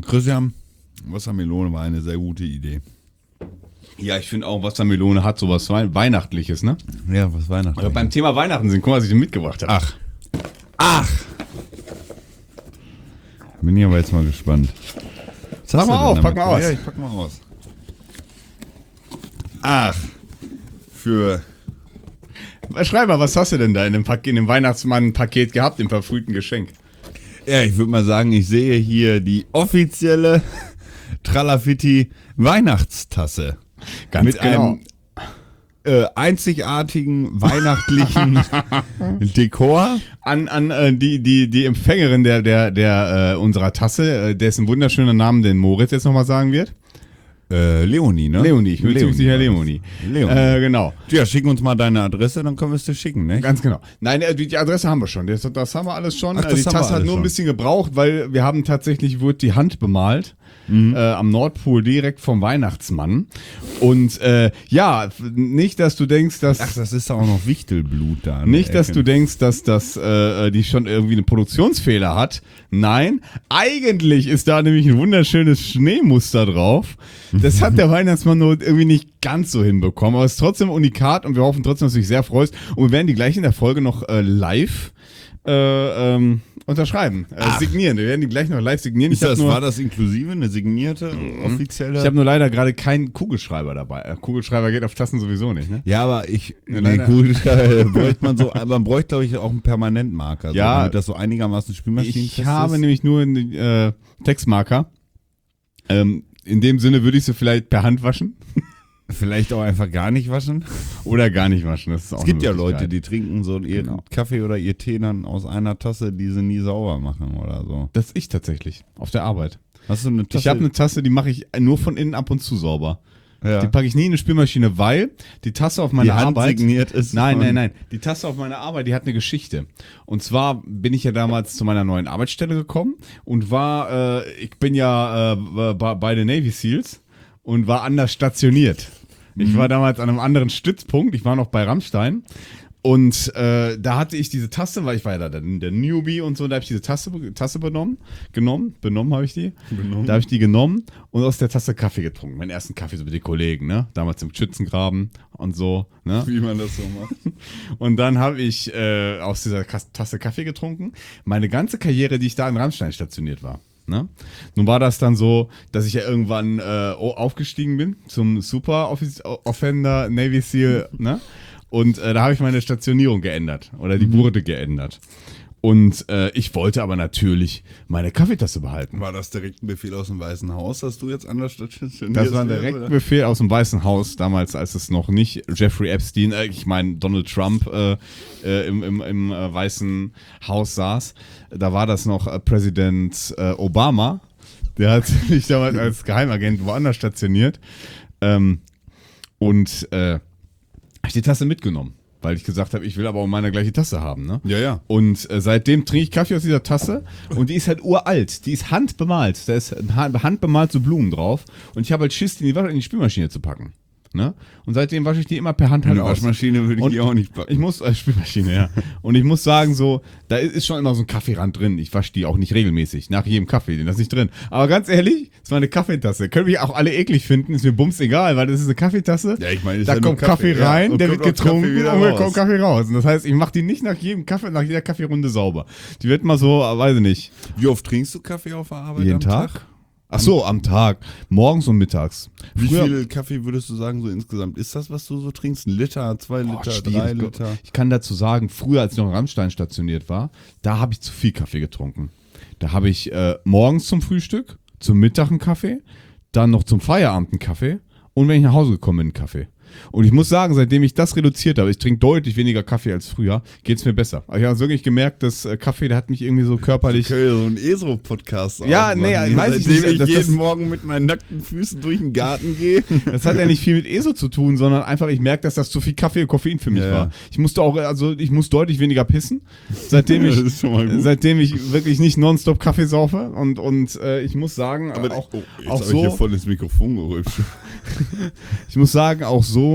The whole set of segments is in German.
Christian, Wassermelone war eine sehr gute Idee. Ja, ich finde auch, Wassermelone hat sowas Weihnachtliches, ne? Ja, was Weihnachten. Aber beim Thema Weihnachten sind, guck mal, was ich dir mitgebracht habe. Ach! Bin ich aber jetzt mal gespannt. Pack mal auf, pack mal aus. Ja, ich pack mal aus. Ach! Für... Schreib mal, was hast du denn da in dem Weihnachtsmann-Paket gehabt, im verfrühten Geschenk? Ja, ich würde mal sagen, ich sehe hier die offizielle Tralafitti Weihnachtstasse. Ganz mit genau. einem einzigartigen weihnachtlichen Dekor. An die Empfängerin der unserer Tasse, dessen wunderschöner Namen den Moritz jetzt nochmal sagen wird. Leonie, ne? Leonie, ich bin ziemlich sicher Leonie. Genau. Ja, schick uns mal deine Adresse, dann können wir es dir schicken, ne? Ganz genau. Nein, die Adresse haben wir schon. Das haben wir alles schon. Ach, Die Tasse hat nur ein bisschen gebraucht, weil wir haben tatsächlich, wurde die Hand bemalt. Am Nordpol direkt vom Weihnachtsmann. Und ja, nicht, dass du denkst, dass... Ach, das ist auch noch Wichtelblut da. Nicht, dass du denkst, dass die schon irgendwie einen Produktionsfehler hat. Nein, eigentlich ist da nämlich ein wunderschönes Schneemuster drauf. Das hat der Weihnachtsmann nur irgendwie nicht ganz so hinbekommen. Aber es ist trotzdem unikat und wir hoffen trotzdem, dass du dich sehr freust. Und wir werden die gleich in der Folge noch live unterschreiben, signieren. Wir werden die gleich noch live signieren. War das inklusive, eine signierte, offizielle? Ich habe nur leider gerade keinen Kugelschreiber dabei. Kugelschreiber geht auf Tassen sowieso nicht, ne? Ja, aber Kugelschreiber bräuchte man so, aber man bräuchte, glaube ich, auch einen Permanentmarker, so, ja, damit das so einigermaßen Spülmaschinenfest ist. Ich habe nämlich nur einen Textmarker. In dem Sinne würde ich sie vielleicht per Hand waschen. Vielleicht auch einfach gar nicht waschen. Oder gar nicht waschen. Das ist auch es gibt ja Leute, die trinken so ihren Kaffee oder ihr Tee dann aus einer Tasse, die sie nie sauber machen oder so. Das ich tatsächlich. Auf der Arbeit. Hast du eine Tasse? Ich habe eine Tasse, die mache ich nur von innen ab und zu sauber. Ja. Die packe ich nie in eine Spülmaschine, weil die Tasse auf meiner Arbeit... signiert ist. Nein. Die Tasse auf meiner Arbeit, die hat eine Geschichte. Und zwar bin ich ja damals zu meiner neuen Arbeitsstelle gekommen und ich bin ja bei den Navy Seals. Und war anders stationiert. Ich war damals an einem anderen Stützpunkt, ich war noch bei Rammstein und da hatte ich diese Tasse, weil ich war ja da der Newbie und so, da habe ich diese Tasse genommen habe ich die. Da habe ich die genommen und aus der Tasse Kaffee getrunken. Meinen ersten Kaffee so mit den Kollegen, ne? Damals im Schützengraben und so, ne? Wie man das so macht. Und dann habe ich aus dieser Tasse Kaffee getrunken. Meine ganze Karriere, die ich da in Rammstein stationiert war. Ne? Nun war das dann so, dass ich ja irgendwann aufgestiegen bin zum Super Offender Navy Seal, ne? Und da habe ich meine Stationierung geändert oder die wurde geändert. Und ich wollte aber natürlich meine Kaffeetasse behalten. War das direkt ein Befehl aus dem Weißen Haus, dass du jetzt anders stationierst? Das war ein direkter Befehl aus dem Weißen Haus, damals, als es noch nicht Jeffrey Epstein, ich meine Donald Trump im Weißen Haus saß. Da war das noch Präsident Obama. Der hat sich damals als Geheimagent woanders stationiert. Und habe ich die Tasse mitgenommen. Weil ich gesagt habe, ich will aber auch meine gleiche Tasse haben, ne? Ja, ja. Und seitdem trinke ich Kaffee aus dieser Tasse und die ist halt uralt. Die ist handbemalt. Da ist handbemalt so Blumen drauf. Und ich habe halt Schiss, die in die Spülmaschine zu packen. Ne? Und seitdem wasche ich die immer per Hand halt aus. Waschmaschine würde ich die auch nicht packen. Ich muss, Spülmaschine, ja. Und ich muss sagen, so, da ist schon immer so ein Kaffeerand drin. Ich wasche die auch nicht regelmäßig. Nach jedem Kaffee, das ist nicht drin. Aber ganz ehrlich, das war eine Kaffeetasse. Können mich auch alle eklig finden, ist mir bums egal, weil das ist eine Kaffeetasse. Ja, ich meine, da kommt Kaffee rein, ja, der wird getrunken und dann kommt Kaffee raus. Und das heißt, ich mache die nicht nach jeder Kaffeerunde sauber. Die wird mal so, weiß ich nicht. Wie oft trinkst du Kaffee auf der Arbeit? Jeden Tag? Ach so, am Tag. Morgens und mittags. Wie viel Kaffee würdest du sagen, so insgesamt? Ist das, was du so trinkst? 1 Liter, 2 Liter, 3 Liter? Ich kann dazu sagen, früher, als ich noch in Rammstein stationiert war, da habe ich zu viel Kaffee getrunken. Da habe ich morgens zum Frühstück, zum Mittag einen Kaffee, dann noch zum Feierabend einen Kaffee und wenn ich nach Hause gekommen bin, einen Kaffee. Und ich muss sagen, seitdem ich das reduziert habe, ich trinke deutlich weniger Kaffee als früher, geht es mir besser. Also ich habe wirklich gemerkt, dass Kaffee, der hat mich irgendwie so körperlich... Okay, so ein ESO-Podcast. Ja, nee, ich weiß nicht. Seitdem ich jeden Morgen mit meinen nackten Füßen durch den Garten gehe. Das hat ja nicht viel mit ESO zu tun, sondern einfach, ich merke, dass das zu viel Kaffee und Koffein für mich war. Ich musste auch, ich muss deutlich weniger pissen, seitdem ich wirklich nicht nonstop Kaffee saufe und ich muss sagen, aber auch habe so... ich hier voll ins Mikrofon gerülpst. Ich muss sagen, auch so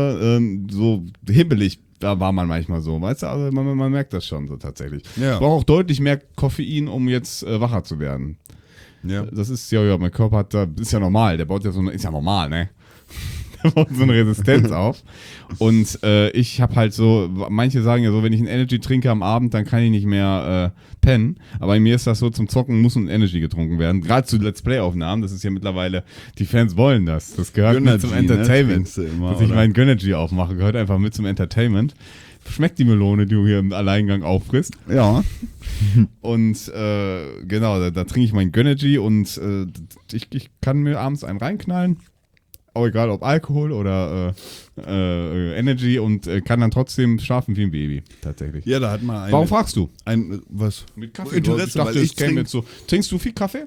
hibbelig, da war man manchmal so, weißt du, also man merkt das schon so tatsächlich. Ja. Ich brauche auch deutlich mehr Koffein, um jetzt wacher zu werden. Ja. Das ist ja, mein Körper hat da, ist ja normal, der baut ja so eine, ist ja normal, ne? Der baut so eine Resistenz auf. Und ich habe halt so, manche sagen ja so, wenn ich ein Energy trinke am Abend, dann kann ich nicht mehr pennen. Aber bei mir ist das so, zum Zocken muss ein Energy getrunken werden. Gerade zu Let's Play-Aufnahmen, das ist ja mittlerweile, die Fans wollen das. Das gehört mit zum Entertainment. Ne? Immer, dass ich meinen Gönnergy aufmache, gehört einfach mit zum Entertainment. Schmeckt die Melone, die du hier im Alleingang auffrisst. Ja. Und genau, da trinke ich mein Gönnergy und ich kann mir abends einen reinknallen. Auch egal ob Alkohol oder Energy und kann dann trotzdem schlafen wie ein Baby, tatsächlich. Ja, da hat man Warum fragst du? Was? Mit Kaffee? Interesse, Ich dachte, weil es käme jetzt so. Trinkst du viel Kaffee?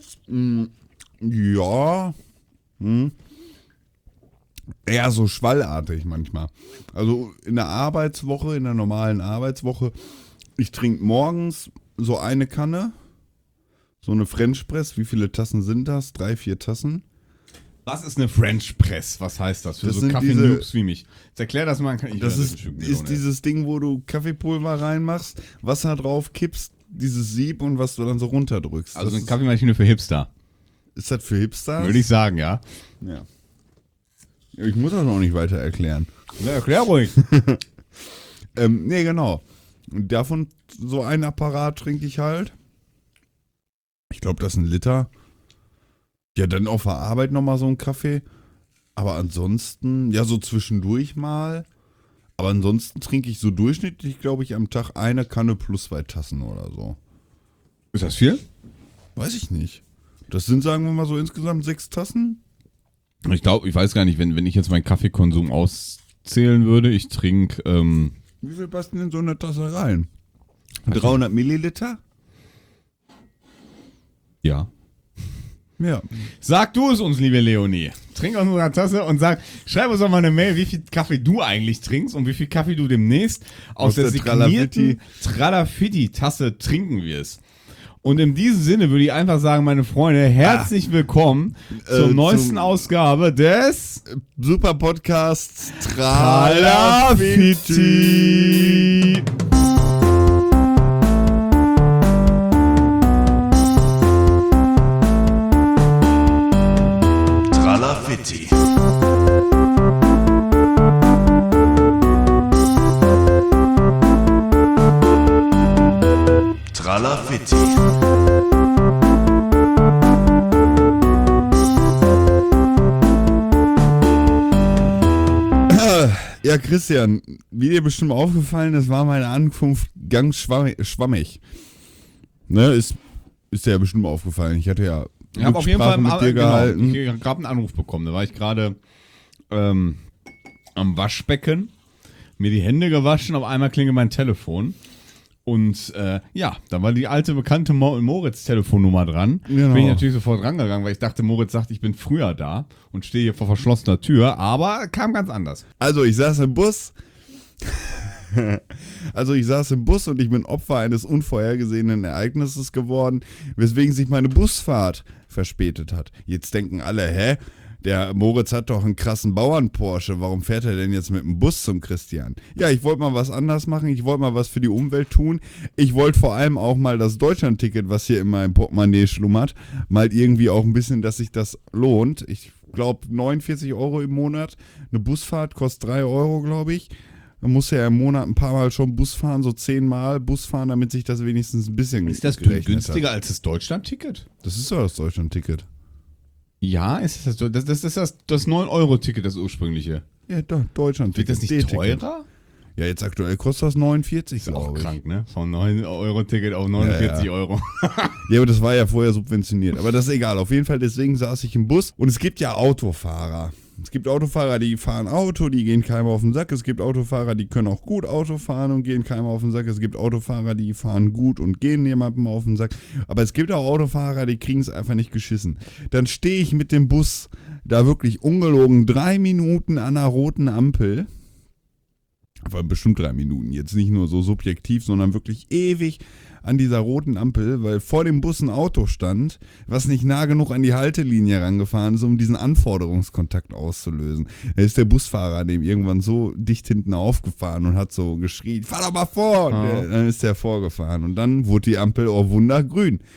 Ja. Eher so schwallartig manchmal. Also in der Arbeitswoche, in der normalen Arbeitswoche, ich trinke morgens so eine Kanne, so eine French Press. Wie viele Tassen sind das? 3, 4 Tassen. Was ist eine French Press? Was heißt das? Für Das so sind Kaffee-Noobs wie mich. Jetzt erklär das mal. Das ist dieses Ding, wo du Kaffeepulver reinmachst, Wasser drauf kippst, dieses Sieb und was du dann so runterdrückst. Also das eine Kaffeemaschine für Hipster. ist das für Hipsters? Würde ich sagen, ja. Ja. Ich muss das noch nicht weiter erklären. Na, erklär ruhig. Nee, genau. Und davon so ein Apparat trinke ich halt. Ich glaube, das ist 1 Liter. Ja, dann auf der Arbeit nochmal so einen Kaffee. Aber ansonsten, ja, so zwischendurch mal. Aber ansonsten trinke ich so durchschnittlich, glaube ich, am Tag eine Kanne plus 2 Tassen oder so. Ist das viel? Weiß ich nicht. Das sind, sagen wir mal, so insgesamt 6 Tassen. Ich glaube, ich weiß gar nicht, wenn ich jetzt meinen Kaffeekonsum auszählen würde, ich trinke, Wie viel passt denn in so eine Tasse rein? 300 Milliliter? ja. Ja. Sag du es uns, liebe Leonie. Trink aus unserer Tasse und schreib uns doch mal eine Mail, wie viel Kaffee du eigentlich trinkst und wie viel Kaffee du demnächst aus der signierten Tralafitti-Tasse trinken wirst. Und in diesem Sinne würde ich einfach sagen, meine Freunde, herzlich willkommen zur neuesten Ausgabe des Super Podcast Tralafitti. Tralafitti. Tralafitti. Ja, Christian, wie dir bestimmt aufgefallen ist, war meine Ankunft ganz schwammig. Ne, ist dir ja bestimmt aufgefallen. Ich hatte ja Ich habe auf jeden Fall mit dir gehalten. ich habe gerade einen Anruf bekommen. Da war ich gerade am Waschbecken, mir die Hände gewaschen, auf einmal klingelt mein Telefon. Und ja, da war die alte bekannte Moritz-Telefonnummer dran. Genau. Bin ich natürlich sofort rangegangen, weil ich dachte, Moritz sagt, ich bin früher da und stehe hier vor verschlossener Tür, aber kam ganz anders. Also ich saß im Bus. Und ich bin Opfer eines unvorhergesehenen Ereignisses geworden, weswegen sich meine Busfahrt verspätet hat. Jetzt denken alle, hä? Der Moritz hat doch einen krassen Bauern-Porsche. Warum fährt er denn jetzt mit dem Bus zum Christian? Ja, ich wollte mal was anders machen. Ich wollte mal was für die Umwelt tun. Ich wollte vor allem auch mal das Deutschland-Ticket, was hier in meinem Portemonnaie schlummert, mal irgendwie auch ein bisschen, dass sich das lohnt. Ich glaube 49 € im Monat. Eine Busfahrt kostet 3 €, glaube ich. Man muss ja im Monat ein paar Mal schon Bus fahren, so 10 Mal Bus fahren, damit sich das wenigstens ein bisschen Ist das gerechnet günstiger hat. als das Deutschland-Ticket? Das ist doch das Deutschland-Ticket. Ja, ist das das 9-Euro-Ticket, das ursprüngliche. Ja, doch, Deutschland-Ticket. Wird das nicht D-Ticket. teurer? Ja, jetzt aktuell kostet das 49, Ist auch glaube ich. krank, ne? Von 9-Euro-Ticket auf 49 Ja. Euro. Ja, aber das war ja vorher subventioniert. Aber das ist egal. Auf jeden Fall, deswegen saß ich im Bus. Und es gibt ja Autofahrer. Es gibt Autofahrer, die fahren Auto, die gehen keinem auf den Sack. Es gibt Autofahrer, die können auch gut Auto fahren und gehen keinem auf den Sack. Es gibt Autofahrer, die fahren gut und gehen jemandem auf den Sack. Aber es gibt auch Autofahrer, die kriegen es einfach nicht geschissen. Dann stehe ich mit dem Bus da wirklich ungelogen 3 Minuten an einer roten Ampel. Aber bestimmt 3 Minuten. Jetzt nicht nur so subjektiv, sondern wirklich ewig an dieser roten Ampel, weil vor dem Bus ein Auto stand, was nicht nah genug an die Haltelinie rangefahren ist, um diesen Anforderungskontakt auszulösen. Da ist der Busfahrer dem irgendwann so dicht hinten aufgefahren und hat so geschrien, fahr doch mal vor! Und dann ist der vorgefahren und dann wurde die Ampel, oh Wunder, grün.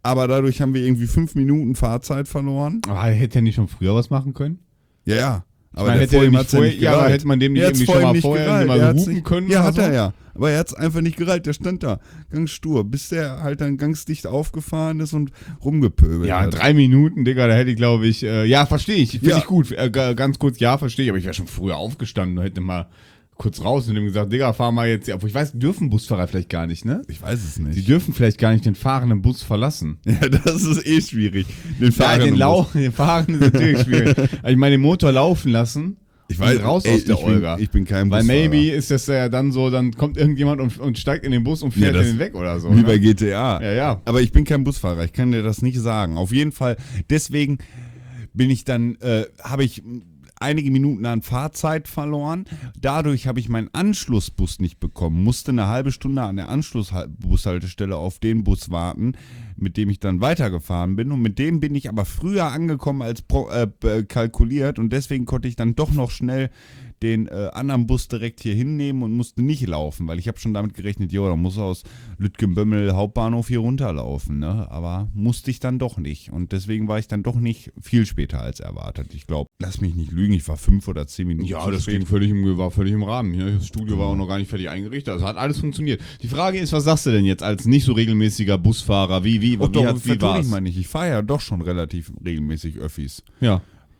aber dadurch haben wir irgendwie 5 Minuten Fahrzeit verloren. Aber hätte er nicht schon früher was machen können? Ja. Aber meine, der hätte vor er ihm nicht hat's ja vorher- nicht ja, aber gereilt. hätte man dem nicht Der hat's irgendwie vor schon ihm mal nicht vorher gereilt. mal Der hat's hupen nicht- können Ja, oder hat so? er ja. Aber er hat es einfach nicht gereilt. Der stand da ganz stur, bis der halt dann ganz dicht aufgefahren ist und rumgepöbelt Ja, hat. 3 Minuten, Digga, da hätte ich, glaube ich, ja, verstehe ich, finde Ja. ich gut. Ganz kurz, ja, verstehe ich, aber ich wäre schon früher aufgestanden und hätte mal kurz raus und ihm gesagt, Digga, fahr mal jetzt, obwohl ich weiß, dürfen Busfahrer vielleicht gar nicht, ne? Ich weiß es Die nicht. dürfen vielleicht gar nicht den fahrenden Bus verlassen. Ja, das ist eh schwierig. Den Ja, Fahrern den fahrenden ist natürlich schwierig. Aber ich meine, den Motor laufen lassen, Ich weiß, raus ey, aus der Olga. Ich bin kein Weil Busfahrer. maybe ist das ja dann so, dann kommt irgendjemand und steigt in den Bus und fährt Ja, das- den weg oder so. Wie bei Ne? GTA. Ja. Aber ich bin kein Busfahrer, ich kann dir das nicht sagen. Auf jeden Fall, deswegen bin ich dann, habe ich einige Minuten an Fahrzeit verloren. Dadurch habe ich meinen Anschlussbus nicht bekommen. Musste eine halbe Stunde an der Anschlussbushaltestelle auf den Bus warten, mit dem ich dann weitergefahren bin. Und mit dem bin ich aber früher angekommen als kalkuliert. Und deswegen konnte ich dann doch noch schnell den anderen Bus direkt hier hinnehmen und musste nicht laufen, weil ich habe schon damit gerechnet, jo, da muss aus Lütgenbömmel Hauptbahnhof hier runterlaufen, ne? Aber musste ich dann doch nicht. Und deswegen war ich dann doch nicht viel später als erwartet. Ich glaube, lass mich nicht lügen, ich war 5 oder 10 Minuten Ja, zu das spät. war völlig im Rahmen. Ja, das Studio war auch noch gar nicht fertig eingerichtet. Also hat alles funktioniert. Die Frage ist, was sagst du denn jetzt als nicht so regelmäßiger Busfahrer? Wie Och, doch, wie vertue ich war's? mal nicht. Ich fahre ja doch schon relativ regelmäßig Öffis. Ja.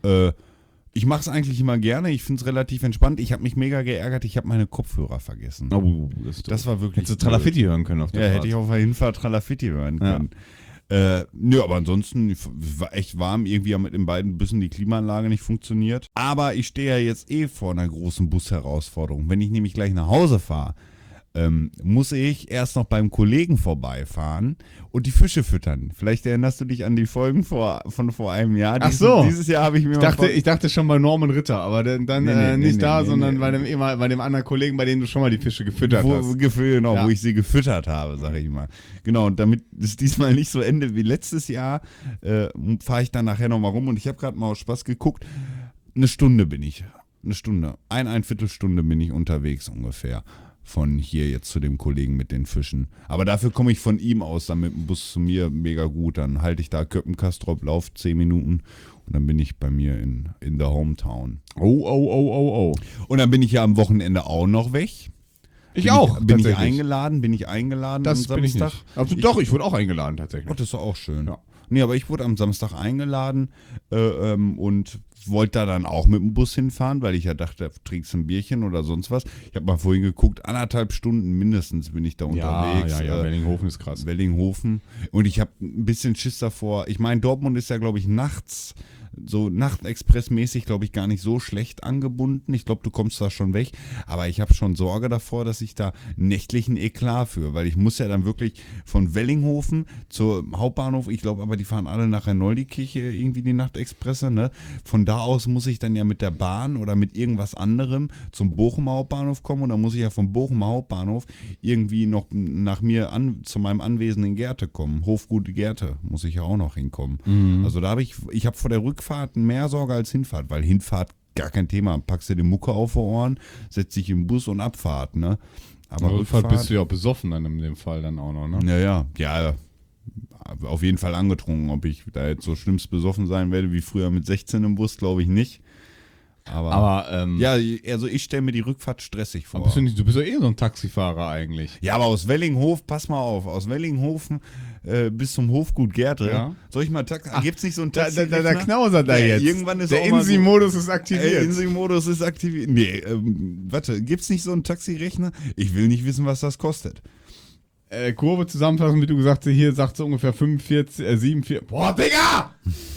Ich mache es eigentlich immer gerne. Ich finde es relativ entspannt. Ich habe mich mega geärgert. Ich habe meine Kopfhörer vergessen. Oh, Das war wirklich Hättest du Tralafitti hören können auf der Ja, Fahrt. hätte ich auf der Hinfahrt Tralafitti hören Ja. können. Nö, aber ansonsten war echt warm. Irgendwie haben mit den beiden Bussen die Klimaanlage nicht funktioniert. Aber ich stehe ja jetzt eh vor einer großen Busherausforderung. Wenn ich nämlich gleich nach Hause fahre, muss ich erst noch beim Kollegen vorbeifahren und die Fische füttern. Vielleicht erinnerst du dich an die Folgen von vor einem Jahr. Ach so. Dieses Jahr habe ich mir Ich dachte schon bei Norman Ritter, aber dann Nee, nicht nee, da, nee, sondern nee. bei dem anderen Kollegen, bei dem du schon mal die Fische gefüttert hast. Ja. wo ich sie gefüttert habe, sage ich mal. Genau, und damit es diesmal nicht so endet wie letztes Jahr, fahre ich dann nachher nochmal rum und ich habe gerade mal aus Spaß geguckt. Eine Stunde bin ich. Eine Stunde. Ein Viertelstunde bin ich unterwegs ungefähr. Von hier jetzt zu dem Kollegen mit den Fischen. Aber dafür komme ich von ihm aus, dann mit dem Bus zu mir mega gut. Dann halte ich da Köppenkastrop, lauf 10 Minuten und dann bin ich bei mir in der Hometown. Oh. Und dann bin ich ja am Wochenende auch noch weg. Ich auch, Bin ich tatsächlich. eingeladen Das am bin ich Samstag? nicht. Also, doch, ich wurde auch eingeladen tatsächlich. Oh, das ist doch auch schön. Ja. Nee, aber ich wurde am Samstag eingeladen und wollte da dann auch mit dem Bus hinfahren, weil ich ja dachte, trinkst ein Bierchen oder sonst was. Ich habe mal vorhin geguckt, 1,5 Stunden mindestens bin ich da unterwegs. Ja, Wellinghofen ist krass. Wellinghofen. Und ich habe ein bisschen Schiss davor. Ich meine, Dortmund ist ja, glaube ich, nachts, so Nachtexpress-mäßig, glaube ich, gar nicht so schlecht angebunden. Ich glaube, du kommst da schon weg. Aber ich habe schon Sorge davor, dass ich da nächtlichen Eklat führe, weil ich muss ja dann wirklich von Wellinghofen zum Hauptbahnhof, ich glaube aber, die fahren alle nach Renoldikirche irgendwie die Nachtexpresse, ne? Von da aus muss ich dann ja mit der Bahn oder mit irgendwas anderem zum Bochumer Hauptbahnhof kommen und dann muss ich ja vom Bochumer Hauptbahnhof irgendwie noch nach mir zu meinem Anwesen in Gerte kommen. Hofgut Gerte muss ich ja auch noch hinkommen. Also da habe ich habe vor der Rückfahrt mehr Sorge als Hinfahrt, weil Hinfahrt gar kein Thema. Packst dir die Mucke auf die Ohren, setzt dich im Bus und Abfahrt, ne? Aber Rückfahrt bist du ja auch besoffen dann in dem Fall dann auch noch, ne? Ja, auf jeden Fall angetrunken. Ob ich da jetzt so schlimmst besoffen sein werde wie früher mit 16 im Bus, glaube ich nicht. Aber ja, also ich stelle mir die Rückfahrt stressig vor. du bist doch eh so ein Taxifahrer eigentlich. Ja, aber aus Wellinghofen, pass mal auf, aus Wellinghofen bis zum Hofgut Gerte. Ja. Soll ich mal Taxi? Gibt's nicht so ein Da Taxi? knausert da jetzt. Irgendwann ist der auch mal so- Insi-Modus ist aktiviert. Insi-Modus ist aktiviert. Nee, warte, gibt's nicht so einen Taxirechner? Ich will nicht wissen, was das kostet. Kurve zusammenfassen, wie du gesagt hast, hier sagt sie ungefähr 47. Boah, Digga!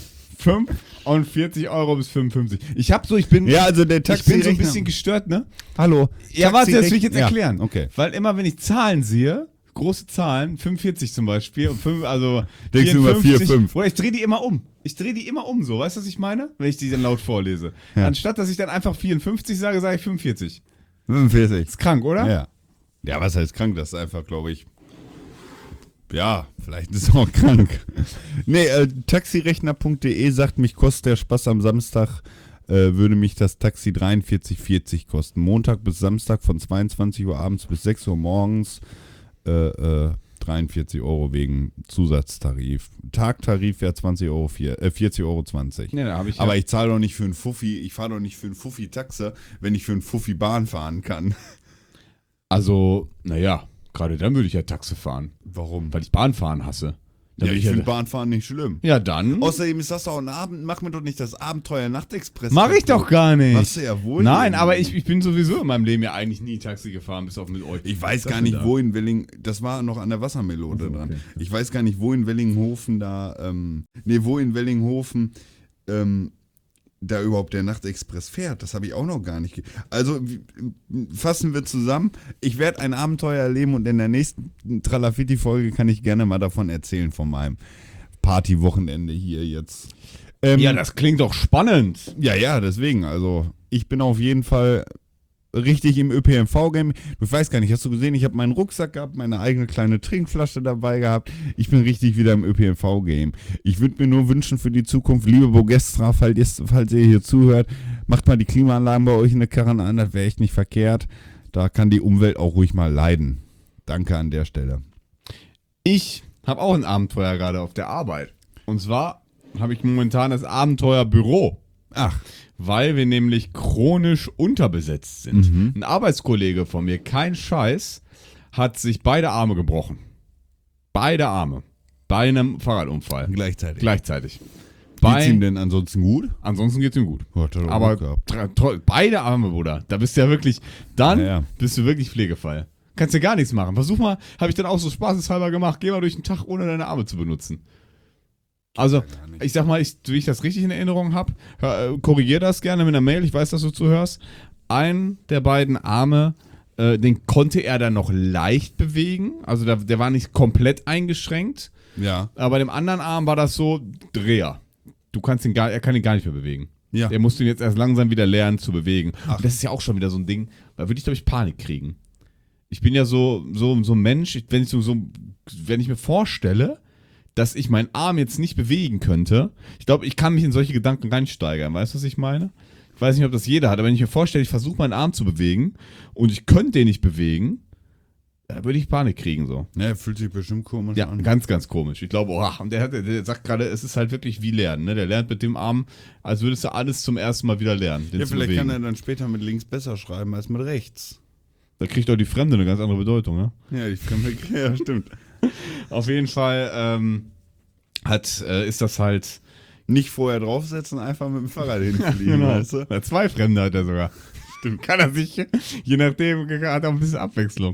45 Euro bis 55. Ich bin Ja, also der so ein Taxirechner. bisschen gestört, ne? Hallo. Ja, warte, das will ich jetzt Ja, erklären. okay. Weil immer, wenn ich Zahlen sehe, große Zahlen, 45 zum Beispiel, und also Denkst du immer 4, 5. Oder ich drehe die immer um. So, weißt du, was ich meine? Wenn ich die dann laut vorlese. Ja. Anstatt, dass ich dann einfach 54 sage, sage ich 45. 45. Ist krank, oder? Ja. Ja, was heißt krank? Das ist einfach, glaube ich. Ja, vielleicht ist es auch krank. Nee, taxirechner.de sagt, mich kostet der Spaß am Samstag, würde mich das Taxi 43,40 kosten. Montag bis Samstag von 22 Uhr abends bis 6 Uhr morgens 43 43 Euro wegen Zusatztarif. Tagtarif wäre 40,20 Euro. Ja, da habe ich Aber ich zahle doch nicht für einen Fuffi, ich fahre doch nicht für einen Fuffi Taxe, wenn ich für einen Fuffi Bahn fahren kann. Also, naja, gerade dann würde ich ja Taxi fahren, Warum? weil ich Bahnfahren hasse. Dann Ja, würde ich finde Bahnfahren nicht schlimm. Ja, dann. Außerdem ist das doch ein Abend, mach mir doch nicht das Abenteuer Nachtexpress. Mach ich doch gar nicht. Machst du ja wohl. Nein, aber ich bin sowieso in meinem Leben ja eigentlich nie Taxi gefahren, bis auf mit euch. Ich weiß Das gar nicht, da. wo in Welling, das war noch an der Wassermelode Also, dran. okay. Ich weiß gar nicht, wo in Wellinghofen da überhaupt der Nachtexpress fährt. Das habe ich auch noch gar nicht. Also fassen wir zusammen. Ich werde ein Abenteuer erleben und in der nächsten Tralafitti-Folge kann ich gerne mal davon erzählen, von meinem Partywochenende hier jetzt. Ja, das klingt doch spannend. Ja, deswegen. Also ich bin auf jeden Fall richtig im ÖPNV-Game. Du weißt gar nicht, hast du gesehen, ich habe meinen Rucksack gehabt, meine eigene kleine Trinkflasche dabei gehabt. Ich bin richtig wieder im ÖPNV-Game. Ich würde mir nur wünschen für die Zukunft, liebe Bogestra, falls ihr hier zuhört, macht mal die Klimaanlagen bei euch in der Karren an, das wäre echt nicht verkehrt. Da kann die Umwelt auch ruhig mal leiden. Danke an der Stelle. Ich habe auch ein Abenteuer gerade auf der Arbeit. Und zwar habe ich momentan das Abenteuerbüro. Ach, Weil wir nämlich chronisch unterbesetzt sind. Ein Arbeitskollege von mir, kein Scheiß, hat sich beide Arme gebrochen. Beide Arme. Bei einem Fahrradunfall. Gleichzeitig. Gleichzeitig. Geht's ihm denn ansonsten gut? Ansonsten geht's ihm gut. Hat er doch Aber Glück gehabt. beide Arme, Bruder. Da bist du ja wirklich, dann Ja. bist du wirklich Pflegefall. Kannst ja gar nichts machen. Versuch mal, habe ich dann auch so spaßeshalber gemacht, geh mal durch den Tag, ohne deine Arme zu benutzen. Also, ich sag mal, wie ich das richtig in Erinnerung habe, korrigier das gerne mit einer Mail, ich weiß, dass du zuhörst. Einen der beiden Arme, den konnte er dann noch leicht bewegen, also der war nicht komplett eingeschränkt, Ja. aber bei dem anderen Arm war das so Dreher. Er kann ihn gar nicht mehr bewegen. Ja. Er musste ihn jetzt erst langsam wieder lernen zu bewegen. Und das ist ja auch schon wieder so ein Ding, da würde ich, glaube ich, Panik kriegen. Ich bin ja so ein Mensch, wenn ich mir vorstelle, dass ich meinen Arm jetzt nicht bewegen könnte, ich glaube, ich kann mich in solche Gedanken reinsteigern. Weißt du, was ich meine? Ich weiß nicht, ob das jeder hat, aber wenn ich mir vorstelle, ich versuche meinen Arm zu bewegen und ich könnte den nicht bewegen, da würde ich Panik kriegen so. Ja, fühlt sich bestimmt komisch Ja, an. ganz, ganz komisch. Ich glaube, und der sagt gerade, es ist halt wirklich wie Lernen. Ne? Der lernt mit dem Arm, als würdest du alles zum ersten Mal wieder lernen. Den Ja, zu vielleicht bewegen. kann er dann später mit links besser schreiben als mit rechts. Da kriegt auch die Fremde eine ganz andere Bedeutung. Ne? Ja, ja, stimmt. Auf jeden Fall ist das halt. Nicht vorher draufsetzen, einfach mit dem Fahrrad hinfliegen, Genau. weißt du? Ja, 2 Fremde hat er sogar. Stimmt, kann er sich, je nachdem, hat er auch ein bisschen Abwechslung.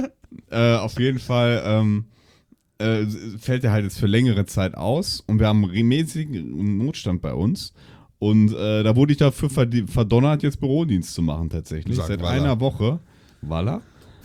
Auf jeden Fall fällt er halt jetzt für längere Zeit aus und wir haben mäßigen Notstand bei uns. Und da wurde ich dafür verdonnert, jetzt Bürodienst zu machen tatsächlich. Sag Seit Walla. einer Woche. Walla.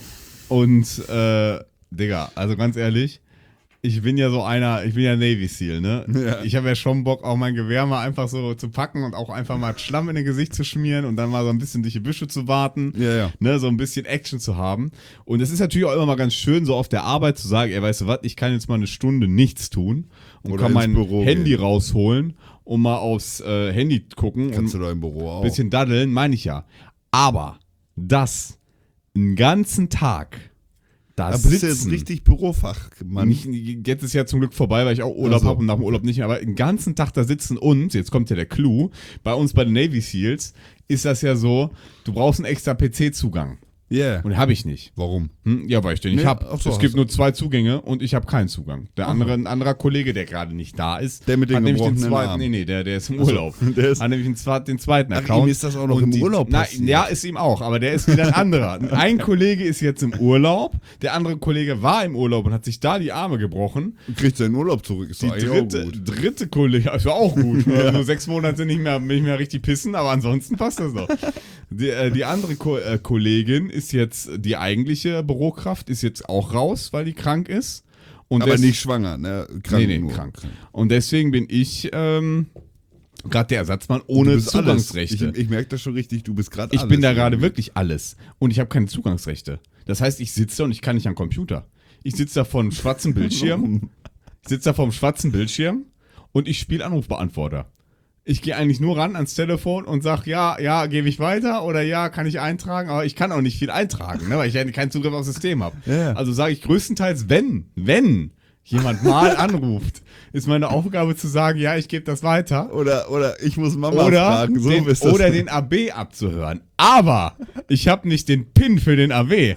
Und Digga, also ganz ehrlich, ich bin ja Navy Seal, ne? Ja. Ich habe ja schon Bock, auch mein Gewehr mal einfach so zu packen und auch einfach mal Schlamm in den Gesicht zu schmieren und dann mal so ein bisschen durch die Büsche zu warten, Ja. ne? So ein bisschen Action zu haben. Und es ist natürlich auch immer mal ganz schön, so auf der Arbeit zu sagen, ey, weißt du was, ich kann jetzt mal eine Stunde nichts tun und Oder kann ins mein Büro Handy gehen. rausholen und mal aufs Handy gucken Kannst du und da im Büro auch. ein bisschen daddeln, meine ich ja. Aber das einen ganzen Tag da da bist du jetzt sitzen. richtig Bürofachmann. Jetzt ist ja zum Glück vorbei, weil ich auch Urlaub Ach so. habe und nach dem Urlaub nicht mehr. Aber den ganzen Tag da sitzen und, jetzt kommt ja der Clou, bei uns bei den Navy Seals ist das ja so, du brauchst einen extra PC-Zugang. Yeah. Und den habe ich nicht. Warum? Ja, weil ich den nicht Nee, habe. ach so, Es hast gibt du. nur 2 Zugänge und ich habe keinen Zugang. Ein anderer Kollege, der gerade nicht da ist, Der mit den hat nämlich den gebrochenen zweiten. Arm. Nee, der ist im Ach so, Urlaub. der ist- hat nämlich den zweiten Ach, Account. ihm ist das auch noch Und im Urlaub passiert. Ja, ist ihm auch, aber der ist wieder ein anderer. Ein Kollege ist jetzt im Urlaub, der andere Kollege war im Urlaub und hat sich da die Arme gebrochen. Du kriegst deinen Urlaub zurück, ist Die doch eigentlich auch gut. dritte Kollege, also auch gut. Nur 6 Monate nicht mehr richtig pissen, aber ansonsten passt das doch. Die andere Kollegin ist jetzt, die eigentliche Bürokraft ist jetzt auch raus, weil die krank ist. Und Aber nicht schwanger, ne? Krank Nee, nur. krank. Und deswegen bin ich gerade der Ersatzmann ohne Du bist Zugangsrechte. alles. Ich merke das schon richtig, du bist gerade Ich bin da gerade wirklich alles. Und ich habe keine Zugangsrechte. Das heißt, ich sitze und ich kann nicht am Computer. Ich sitze da vor einem schwarzen Bildschirm. Ich sitze da vor einem schwarzen Bildschirm und ich spiele Anrufbeantworter. Ich gehe eigentlich nur ran ans Telefon und sage, ja, gebe ich weiter oder ja, kann ich eintragen, aber ich kann auch nicht viel eintragen, ne, weil ich ja keinen Zugriff aufs System habe. Ja. Also sage ich größtenteils, wenn jemand mal anruft, ist meine Aufgabe zu sagen, ja, ich gebe das weiter. Oder ich muss Mama Oder, fragen. So den, ist das. oder den AB abzuhören. Aber ich habe nicht den PIN für den AB.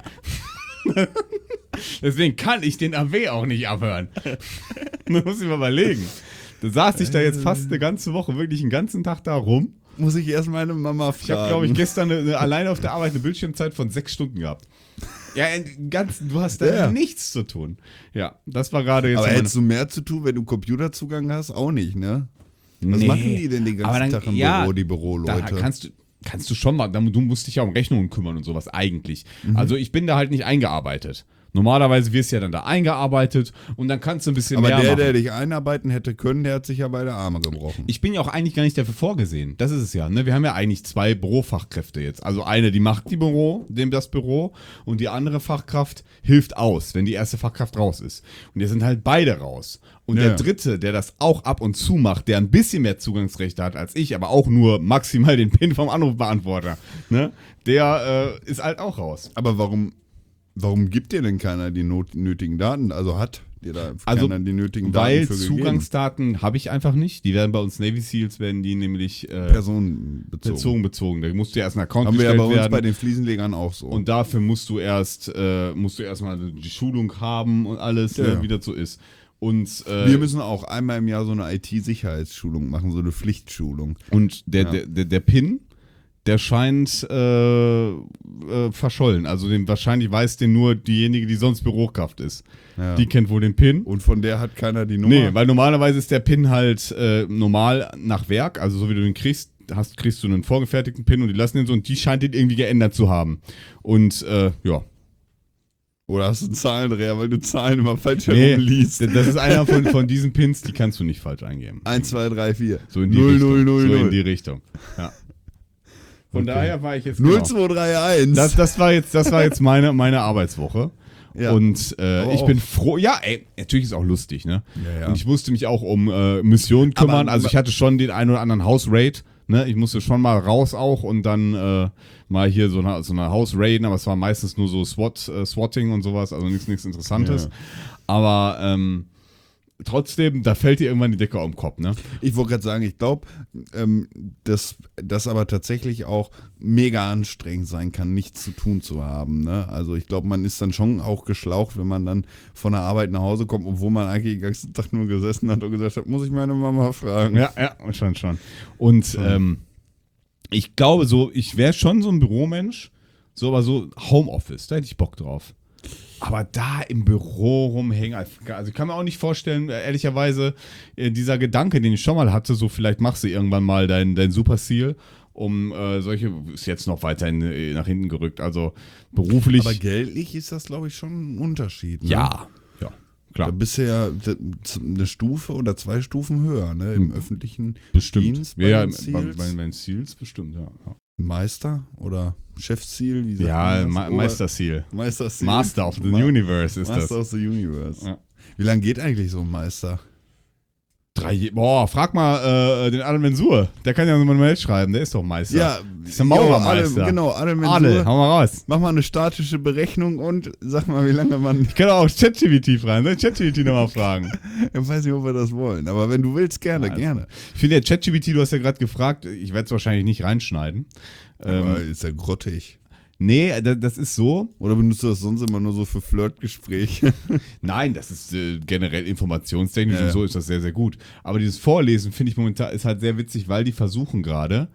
Deswegen kann ich den AB auch nicht abhören. Man muss sich mal überlegen. Da saß ich da jetzt fast eine ganze Woche, wirklich einen ganzen Tag da rum. Muss ich erst meine Mama fragen. Ich habe, glaube ich, gestern alleine auf der Arbeit eine Bildschirmzeit von 6 Stunden gehabt. Ja, du hast da nichts zu tun. Ja, das war gerade jetzt. Aber hättest du mehr zu tun, wenn du Computerzugang hast? Auch nicht, ne? Was Nee. machen die denn den ganzen Aber dann- Tag im ja, Büro, die Da Büroleute? kannst du schon mal, du musst dich ja um Rechnungen kümmern und sowas eigentlich. Mhm. Also ich bin da halt nicht eingearbeitet. Normalerweise wirst du ja dann da eingearbeitet und dann kannst du ein bisschen Aber mehr machen. der dich einarbeiten hätte können, der hat sich ja beide Arme gebrochen. Ich bin ja auch eigentlich gar nicht dafür vorgesehen. Das ist es ja. Ne? Wir haben ja eigentlich 2 Bürofachkräfte jetzt. Also eine, die macht das Büro und die andere Fachkraft hilft aus, wenn die erste Fachkraft raus ist. Und jetzt sind halt beide raus. Und Ja. der dritte, der das auch ab und zu macht, der ein bisschen mehr Zugangsrechte hat als ich, aber auch nur maximal den PIN vom Anrufbeantworter, ne? Der ist halt auch raus. Aber warum gibt dir denn keiner die nötigen Daten? Also hat dir da Also, keiner die nötigen weil Daten für gegeben? Zugangsdaten habe ich einfach nicht. Die werden bei uns Navy Seals, werden die nämlich Personenbezogen. Da musst du erst einen Account Haben wir ja bei gestellt uns werden. bei den Fliesenlegern auch so. Und dafür musst du erstmal die Schulung haben und alles, Ja. wie das so ist. Und, wir müssen auch einmal im Jahr so eine IT-Sicherheitsschulung machen, so eine Pflichtschulung. und der PIN, der scheint verschollen. Also wahrscheinlich weiß den nur diejenige, die sonst Bürokraft ist. Ja. Die kennt wohl den PIN. Und von der hat keiner die Nummer. Nee, weil normalerweise ist der PIN halt normal nach Werk, also so wie du den kriegst du einen vorgefertigten PIN und die lassen den so und die scheint den irgendwie geändert zu haben. Und ja. Oder hast du einen Zahlendreher, weil du Zahlen immer falsch Nee, herumliest. das ist einer von diesen Pins, die kannst du nicht falsch eingeben. 1, 2, 3, 4. So in die 0, Richtung. 0, 0, so 0. in die Richtung. Ja. Von Okay. daher war ich jetzt 0, genau. 2, 3, 1. Das war jetzt meine Arbeitswoche. Ja. Und Aber ich auch. bin froh. Ja, ey, natürlich ist auch lustig, ne? Ja, ja. Und ich musste mich auch um Missionen kümmern. Aber- Also ich hatte schon den einen oder anderen House-Raid. Ne? Ich musste schon mal raus auch und dann mal hier so eine House-Raiden, aber es war meistens nur so Swatting und sowas, also nichts Interessantes. Ja. Aber trotzdem, da fällt dir irgendwann die Decke auf den Kopf, ne? Ich wollte gerade sagen, ich glaube, dass das aber tatsächlich auch mega anstrengend sein kann, nichts zu tun zu haben. Ne? Also ich glaube, man ist dann schon auch geschlaucht, wenn man dann von der Arbeit nach Hause kommt, obwohl man eigentlich den ganzen Tag nur gesessen hat und gesagt hat, muss ich meine Mama fragen. Ja, schon. Und ich glaube so, ich wäre schon so ein Büromensch, aber so Homeoffice, da hätte ich Bock drauf. Aber da im Büro rumhängen, also ich kann mir auch nicht vorstellen, ehrlicherweise, dieser Gedanke, den ich schon mal hatte, so vielleicht machst du irgendwann mal dein Super Seal, solche, ist jetzt noch weiterhin nach hinten gerückt, also beruflich. Aber geldlich ist das, glaube ich, schon ein Unterschied. Ne? ja, Da klar. bist du ja eine Stufe oder 2 Stufen höher, ne? Im öffentlichen Bestimmt. Dienst bei Ja, den bei Seals. den Seals bestimmt, ja. Meister oder Chefziel? Wie sagt Ja, man das? Meister Seal. Meister Seal. Master of the Universe ist Master das. of the Universe. Ja. Wie lange geht eigentlich so ein Meister? Frag mal den Adel Mensur. Der kann ja so eine Mail schreiben, der ist doch Meister. Ja, das ist der Maurermeister. Adel Adel, Mensur. hau mal raus. Mach mal eine statische Berechnung und sag mal, wie lange man. Ich kann auch ChatGPT fragen, ne? ChatGPT nochmal fragen. Ich weiß nicht, ob wir das wollen, aber wenn du willst, gerne, Also, gerne. Ich finde ja ChatGPT, du hast ja gerade gefragt, ich werde es wahrscheinlich nicht reinschneiden. Aber ist ja grottig. Nee, das ist so. Oder benutzt du das sonst immer nur so für Flirtgespräche? Nein, das ist generell informationstechnisch Ja, und so ja. ist das sehr, sehr gut. Aber dieses Vorlesen finde ich momentan ist halt sehr witzig, weil die versuchen gerade,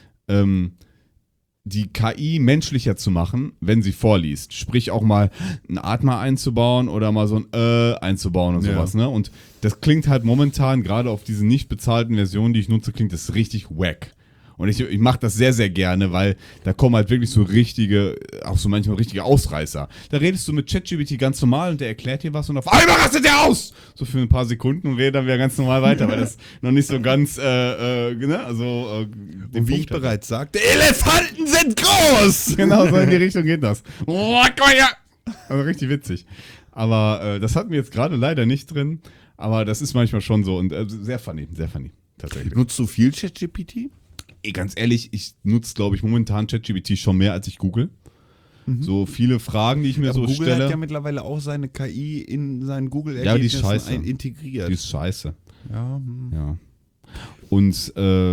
die KI menschlicher zu machen, wenn sie vorliest. Sprich auch mal einen Atmer einzubauen oder mal so ein einzubauen und Ja. sowas. Ne? Und das klingt halt momentan, gerade auf diesen nicht bezahlten Versionen, die ich nutze, klingt das richtig wack. Und ich mache das sehr, sehr gerne, weil da kommen halt wirklich so richtige, auch so manchmal richtige Ausreißer. Da redest du mit ChatGPT ganz normal und der erklärt dir was und auf einmal rastet der aus! So für ein paar Sekunden und redet dann wieder ganz normal weiter, weil das noch nicht so ganz, ne, also Und wie ich bereits sagte, Elefanten sind groß! Genau, so in die Richtung geht das. Oh, komm her! Also richtig witzig. Aber das hatten wir jetzt gerade leider nicht drin, aber das ist manchmal schon so und sehr funny, sehr funny. Tatsächlich. Nutzt du viel ChatGPT? Ganz ehrlich, ich nutze, glaube ich, momentan ChatGPT schon mehr, als ich google. So viele Fragen, die ich mir Aber so Google stelle. hat ja mittlerweile auch seine KI in seinen Ja, die ist Google-Ergebnissen scheiße. integriert. Die ist scheiße. Ja, Ja. Und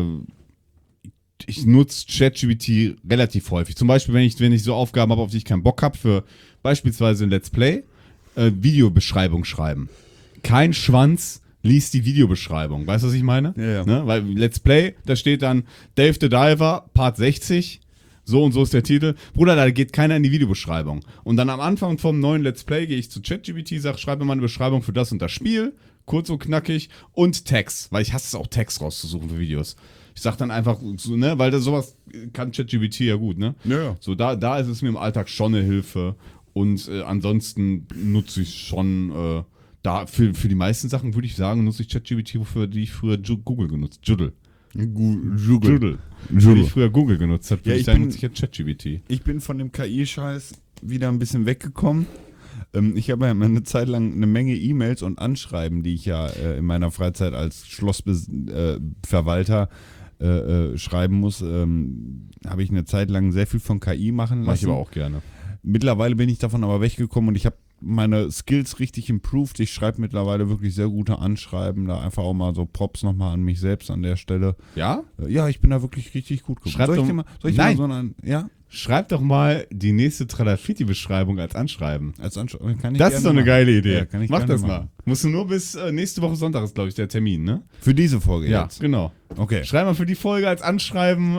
ich nutze ChatGPT relativ häufig. Zum Beispiel, wenn ich so Aufgaben habe, auf die ich keinen Bock habe, für beispielsweise ein Let's Play, Videobeschreibung schreiben. Kein Schwanz liest die Videobeschreibung. Weißt du, was ich meine? Ja, ja. Ne? Weil Let's Play, da steht dann Dave the Diver, Part 60. So und so ist der Titel. Bruder, da geht keiner in die Videobeschreibung. Und dann am Anfang vom neuen Let's Play gehe ich zu ChatGPT, sage, schreib mir mal eine Beschreibung für das und das Spiel. Kurz und knackig. Und Text, weil ich hasse es auch, Text rauszusuchen für Videos. Ich sag dann einfach, so, ne, weil sowas kann ChatGPT ja gut, ne? Ja. So, da ist es mir im Alltag schon eine Hilfe. Und ansonsten nutze ich schon, für die meisten Sachen würde ich sagen, nutze ich ChatGPT, wofür die ich früher Google genutzt. Joodle. Google. Wie ich früher Google genutzt habe, würde Ja, ich ich sagen, bin- nutze ich jetzt ChatGPT. Ich bin von dem KI-Scheiß wieder ein bisschen weggekommen. Ich habe ja eine Zeit lang eine Menge E-Mails und Anschreiben, die ich ja in meiner Freizeit als Schlossverwalter schreiben muss, habe ich eine Zeit lang sehr viel von KI machen lassen. Mach ich aber auch gerne. Mittlerweile bin ich davon aber weggekommen und ich habe meine Skills richtig improved. Ich schreibe mittlerweile wirklich sehr gute Anschreiben, da einfach auch mal so Props nochmal an mich selbst an der Stelle. Ja? Ja, ich bin da wirklich richtig gut geworden. Schreib Soll ich doch- dir mal Nein. so einen, ja, Schreib doch mal die nächste Tralafitti-Beschreibung als Anschreiben. als Anschreiben kann ich Das gerne ist doch eine machen. geile Idee. Ja, kann ich Mach gerne das machen. mal. Musst du nur bis nächste Woche Sonntag ist, glaube ich, der Termin, ne? Für diese Folge jetzt. Genau. Okay. Schreib mal für die Folge als Anschreiben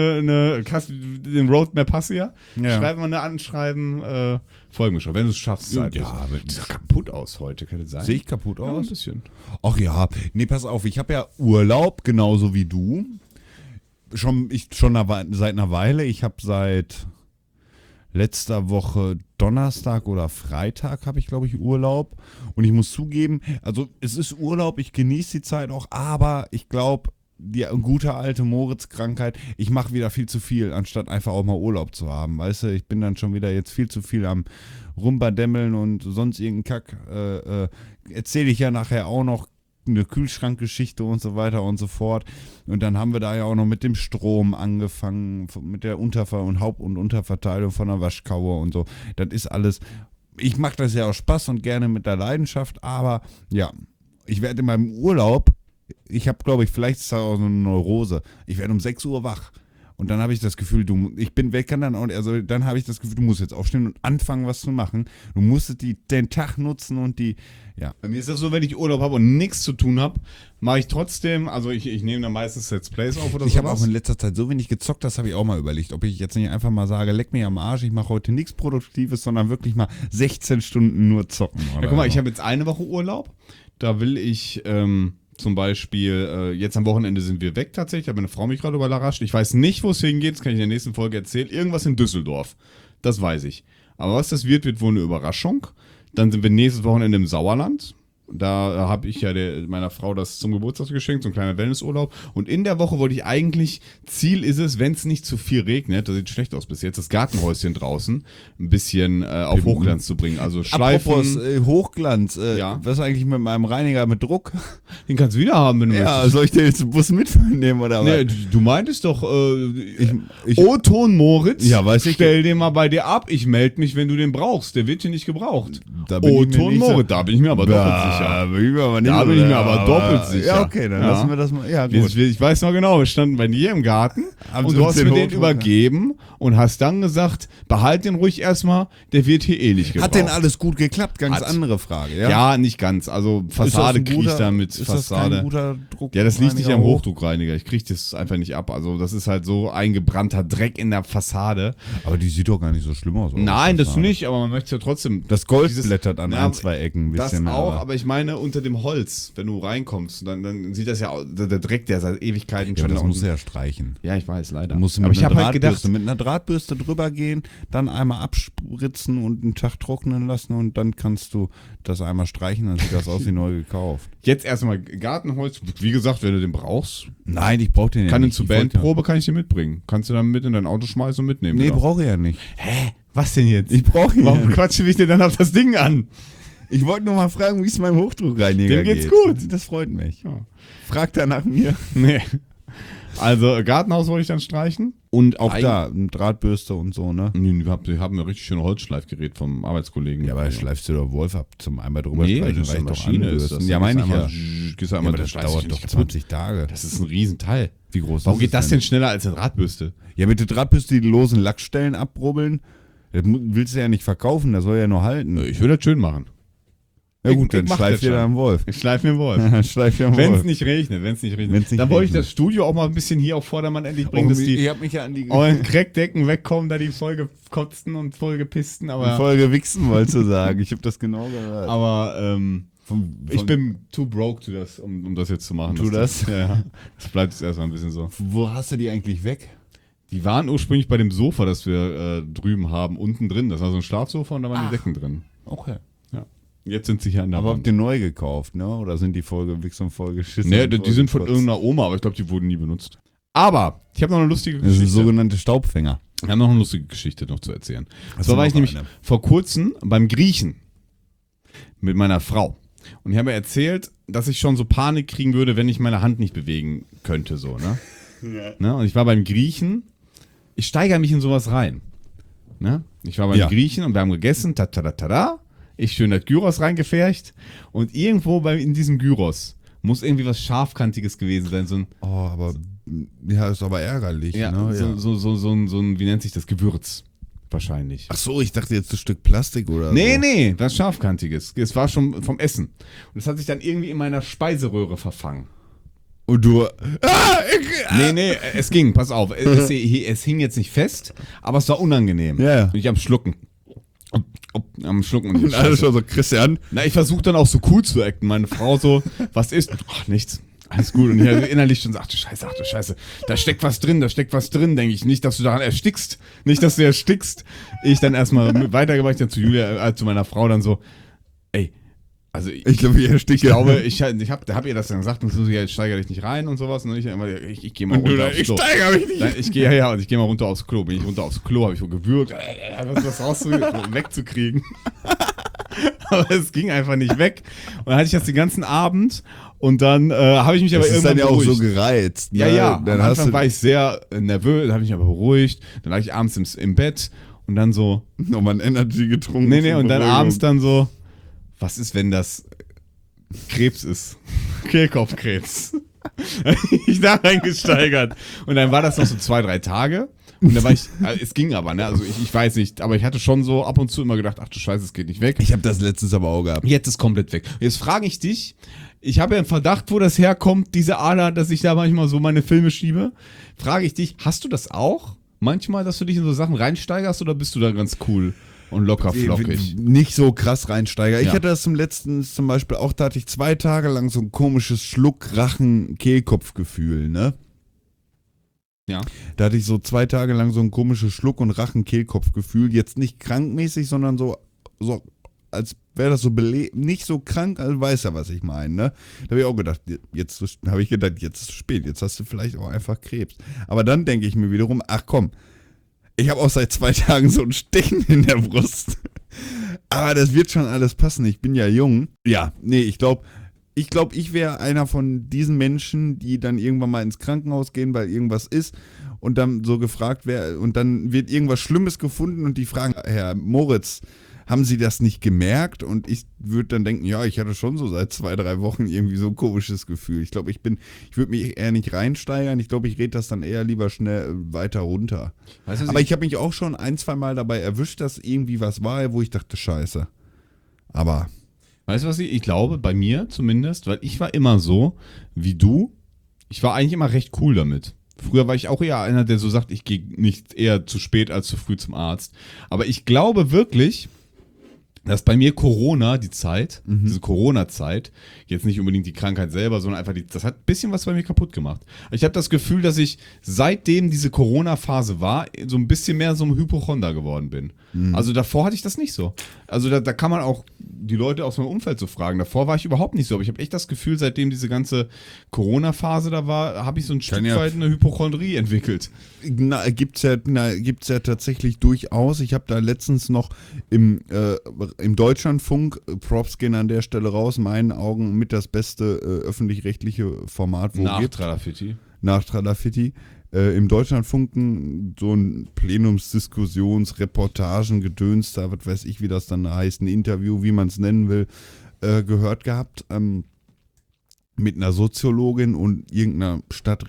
den Roadmap hast du ja. Ja. Schreib mal eine Anschreiben, Folgenbeschreibung, wenn du es schaffst. Ja, Halt. ja, Sieht doch kaputt aus heute, kann das sein? Sehe ich kaputt Ja, ein aus? bisschen. Ach ja, nee, pass auf, ich habe ja Urlaub, genauso wie du. Schon seit einer Weile. Ich habe seit letzter Woche Donnerstag oder Freitag habe ich, glaube ich, Urlaub. Und ich muss zugeben, also es ist Urlaub, ich genieße die Zeit auch, aber ich glaube, die gute alte Moritz-Krankheit, ich mache wieder viel zu viel, anstatt einfach auch mal Urlaub zu haben. Weißt du, ich bin dann schon wieder jetzt viel zu viel am Rumberdämmeln und sonst irgendeinen Kack. Erzähle ich ja nachher auch noch eine Kühlschrankgeschichte und so weiter und so fort. Und dann haben wir da ja auch noch mit dem Strom angefangen, mit der Haupt- und Unterverteilung von der Waschkaue und so. Das ist alles, ich mache das ja auch Spaß und gerne mit der Leidenschaft, aber ja, ich werde in meinem Urlaub, ich habe, glaube ich, vielleicht ist das auch so eine Neurose, ich werde um 6 Uhr wach. Und dann habe ich das Gefühl, ich bin weg, dann habe ich das Gefühl, du musst jetzt aufstehen und anfangen, was zu machen. Du musst den Tag nutzen und ja. Bei mir ist das so, wenn ich Urlaub habe und nichts zu tun habe, mache ich trotzdem, also ich nehme dann meistens Let's Plays auf oder Ich habe sowas. auch in letzter Zeit so wenig gezockt, das habe ich auch mal überlegt, ob ich jetzt nicht einfach mal sage, leck mich am Arsch, ich mache heute nichts Produktives, sondern wirklich mal 16 Stunden nur zocken. Ja, guck mal, ich habe jetzt eine Woche Urlaub. Da will ich zum Beispiel, jetzt am Wochenende sind wir weg tatsächlich. Da hat meine Frau mich gerade überrascht. Ich weiß nicht, wo es hingeht. Das kann ich in der nächsten Folge erzählen. Irgendwas in Düsseldorf. Das weiß ich. Aber was das wird wohl eine Überraschung. Dann sind wir nächstes Wochenende im Sauerland. Da habe ich ja meiner Frau das zum Geburtstag geschenkt, so ein kleiner Wellnessurlaub. Und in der Woche wollte ich eigentlich, Ziel ist es, wenn es nicht zu viel regnet, das sieht schlecht aus bis jetzt, das Gartenhäuschen draußen ein bisschen auf Hochglanz zu bringen. Also Schleifen. Apropos Hochglanz, Ja. was ist eigentlich mit meinem Reiniger mit Druck? Den kannst du wieder haben, wenn du Ja, möchtest. soll ich den jetzt im Bus mitnehmen oder Nee, was? du meintest doch, Ich- O-Ton Moritz, Ja, weiß ich. stell den mal bei dir ab. Ich melde mich, wenn du den brauchst. Der wird hier nicht gebraucht. Da bin ich mir O-Ton nicht so- Moritz, da bin ich mir aber doppelt sicher. bin ich mir aber nicht Da so bin ich mir sicher, aber doppelt sicher. Ja, okay, dann Ja. lassen wir das mal. Ja, gut. Ich weiß noch genau, wir standen bei dir im Garten Haben und sie du uns hast den mir den O-Ton- übergeben und hast dann gesagt, behalt den ruhig erstmal, der wird hier eh nicht gebraucht. Hat denn alles gut geklappt? Ganz Hat. andere Frage, ja? Ja, nicht ganz. Also Ist das Fassade ein kriege ich guter- da mit ist das Fassade. kein guter Druck? Ja, das liegt nicht am Hoch? Hochdruckreiniger. Ich kriege das einfach nicht ab. Also das ist halt so eingebrannter Dreck in der Fassade. Aber die sieht doch gar nicht so schlimm aus. oder? Nein, das nicht, aber man möchte ja trotzdem. Das Gold dieses- blättert an Ja, ein, zwei Ecken ein Das bisschen. auch, aber ich meine unter dem Holz, wenn du reinkommst, dann sieht das ja, der Dreck, der seit Ewigkeiten ja, schon das da muss unten. ja streichen. Ja, ich weiß, leider. Da musst du aber mit ich einer habe halt gedacht, Drahtbürste, mit einer Drahtbürste drüber gehen, dann einmal abspritzen und einen Tag trocknen lassen und dann kannst du das einmal streichen, dann sieht das aus wie neu gekauft. jetzt erstmal Gartenholz, wie gesagt, wenn du den brauchst, Nein, ich brauche den ja kann den nicht. zur Ich wollte Bandprobe, kann ich den mitbringen. Kannst du dann mit in dein Auto schmeißen und mitnehmen. Ja, nee, wieder. brauche ich ja nicht. Hä? Was denn jetzt? Ich brauche ihn ja Warum nicht. quatsche ich dir dann auf das Ding an? Ich wollte nur mal fragen, wie es meinem Hochdruckreiniger Dem geht's geht. gut. Das freut mich. Ja. Fragt er nach mir. Nee. Also, Gartenhaus wollte ich dann streichen. Und Auch da, eine Drahtbürste und so, ne? Nee, wir haben ein richtig schönes Holzschleifgerät vom Arbeitskollegen. Ja, aber schleifst du doch Wolf ab zum einmal drüber Nee, streichen, das ist eine reicht doch Maschine. anbürsten. Ja, meine ich ja. Gehst Ja, einmal, aber das dauert doch 20 Tage. Das ist ein Riesenteil. Wie groß Warum ist geht das denn schneller als eine Drahtbürste? Ja, mit der Drahtbürste die losen Lackstellen abrubbeln. Das willst du ja nicht verkaufen, das soll ja nur halten. Ich würde das schön machen. Ja gut, ich dann mach schleif das dir schon. da einen Wolf. Ich schleife mir einen Wolf. Schleif dir einen Wenn es Wolf. nicht regnet, Wenn's nicht Dann wollte ich regnet. das Studio auch mal ein bisschen hier auf Vordermann endlich bringen, dass die hab mich ja an die euren Crackdecken wegkommen, da die vollgekotzten und vollgepissten, aber, Folge wichsen, wolltest du sagen. Ich habe das genau gehört. aber ich von- bin too broke, um das jetzt zu machen. Tu das? Ja. Das bleibt jetzt erstmal ein bisschen so. Wo hast du die eigentlich weg? Die waren ursprünglich bei dem Sofa, das wir drüben haben, unten drin. Das war so ein Schlafsofa und da waren die Decken drin. Okay. Ja. Jetzt sind sie hier an der Aber habt Wand. ihr neu gekauft, ne? Oder sind die Folge Wichs und Folge Schiss? Nee, und die Folge sind von Kotz? irgendeiner Oma, aber ich glaube, die wurden nie benutzt. Aber ich habe noch eine lustige Das sind Geschichte. sogenannte Staubfänger. Ich habe noch eine lustige Geschichte noch zu erzählen. Hast So du war noch ich nämlich eine? vor kurzem beim Griechen mit meiner Frau. Und ich habe ihr erzählt, dass ich schon so Panik kriegen würde, wenn ich meine Hand nicht bewegen könnte, so, ne? Ne? Und ich war beim Griechen. Ich steigere mich in sowas rein. Ne? Ich war beim Ja. Griechen und wir haben gegessen, tada. Ich schön das Gyros reingefercht. Und irgendwo in diesem Gyros muss irgendwie was Scharfkantiges gewesen sein. So ein, Oh, aber ja, ist aber ärgerlich, ja, ne? so ein, wie nennt sich das? Gewürz. Wahrscheinlich. Ach so, ich dachte jetzt ein Stück Plastik oder Nee, so. nee, was Scharfkantiges. Es war schon vom Essen. Und es hat sich dann irgendwie in meiner Speiseröhre verfangen. Und du. Nee, es ging, pass auf. Es hing jetzt nicht fest, aber es war unangenehm. Ja, ja. Und ich am Schlucken. Am Schlucken. Und Und alles schon so, Christian. Na, ich versuche dann auch so cool zu acten. Meine Frau so, was ist? Ach, nichts. Alles gut. Und ich innerlich schon so, ach du Scheiße. Da steckt was drin, denke ich. Nicht, dass du daran erstickst. Ich dann erstmal weitergemacht, dann zu Julia, zu meiner Frau dann so, ey, also Ich glaube, ich ersticke. ich glaube, ich hab ihr das dann gesagt und so, ja, jetzt steigere dich nicht rein und sowas. Und ich gehe mal Und du runter da, aufs ich Klo. steigere mich nicht. Dann, ich gehe und ich gehe mal runter aufs Klo. Bin ich runter aufs Klo, habe ich so gewürgt, was wegzukriegen. Aber es ging einfach nicht weg. Und dann hatte ich das den ganzen Abend und dann habe ich mich aber Das ist irgendwann dann ja auch so beruhigt. gereizt. Ne? Ja, Dann am hast Anfang du war ich sehr nervös, dann habe ich mich aber beruhigt. Dann lag ich abends im Bett und dann so, nochmal ein Energy getrunken. nee, zur und dann Beruhigung. abends dann so, was ist, wenn das Krebs ist? Kehlkopfkrebs. Ich da reingesteigert. Und dann war das noch so 2-3 Tage. Und dann war ich, es ging aber, ne? Also ich weiß nicht, aber ich hatte schon so ab und zu immer gedacht, ach du Scheiße, es geht nicht weg. Ich habe das letztens aber auch gehabt. Jetzt ist komplett weg. Jetzt frage ich dich, ich habe ja einen Verdacht, wo das herkommt, diese Ader, dass ich da manchmal so meine Filme schiebe. Frage ich dich, hast du das auch? Manchmal, dass du dich in so Sachen reinsteigerst oder bist du da ganz cool und locker flockig? Nicht so krass reinsteiger. Ich Ja. hatte das zum Beispiel auch, da hatte ich 2 Tage lang so ein komisches Schluck-Rachen-Kehlkopfgefühl, ne? Ja. Da hatte ich so 2 Tage lang so ein komisches Schluck- und Rachen-Kehlkopfgefühl. Jetzt nicht krankmäßig, sondern so als wäre das so nicht so krank, also weiß ja, was ich meine, ne? Da habe ich auch gedacht, jetzt ist es spät, jetzt hast du vielleicht auch einfach Krebs. Aber dann denke ich mir wiederum, ach komm, ich habe auch seit 2 Tagen so ein Stechen in der Brust. Aber das wird schon alles passen, ich bin ja jung. Ja, nee, ich glaube, ich wäre einer von diesen Menschen, die dann irgendwann mal ins Krankenhaus gehen, weil irgendwas ist und dann so gefragt wäre und dann wird irgendwas Schlimmes gefunden und die fragen, Herr Moritz, haben Sie das nicht gemerkt? Und ich würde dann denken, ja, ich hatte schon so seit 2-3 Wochen irgendwie so ein komisches Gefühl. Ich glaube, ich würde mich eher nicht reinsteigern. Ich glaube, ich rede das dann eher lieber schnell weiter runter. Weißt du, Aber ich habe mich auch schon 1-2 Mal dabei erwischt, dass irgendwie was war, wo ich dachte, scheiße. Aber Weißt du was ich glaube, bei mir zumindest, weil ich war immer so wie du, ich war eigentlich immer recht cool damit. Früher war ich auch eher einer, der so sagt, ich gehe nicht eher zu spät als zu früh zum Arzt. Aber ich glaube wirklich, dass bei mir Corona, diese Corona-Zeit, jetzt nicht unbedingt die Krankheit selber, sondern einfach das hat ein bisschen was bei mir kaputt gemacht. Ich habe das Gefühl, dass ich seitdem diese Corona-Phase war, so ein bisschen mehr so ein Hypochonder geworden bin. Also davor hatte ich das nicht so. Also da kann man auch die Leute aus meinem Umfeld so fragen. Davor war ich überhaupt nicht so, aber ich habe echt das Gefühl, seitdem diese ganze Corona-Phase da war, habe ich so ein Stück weit eine Hypochondrie entwickelt. gibt's ja tatsächlich durchaus. Ich habe da letztens noch im im Deutschlandfunk, Props gehen an der Stelle raus, in meinen Augen mit das beste öffentlich-rechtliche Format, wo es gibt. Tralafitti. Nach Tralafitti. Im Deutschlandfunk so ein Plenumsdiskussions-, Reportagen, Gedöns, da, was weiß ich, wie das dann heißt, ein Interview, wie man es nennen will, gehört gehabt. Mit einer Soziologin und irgendeiner Stadt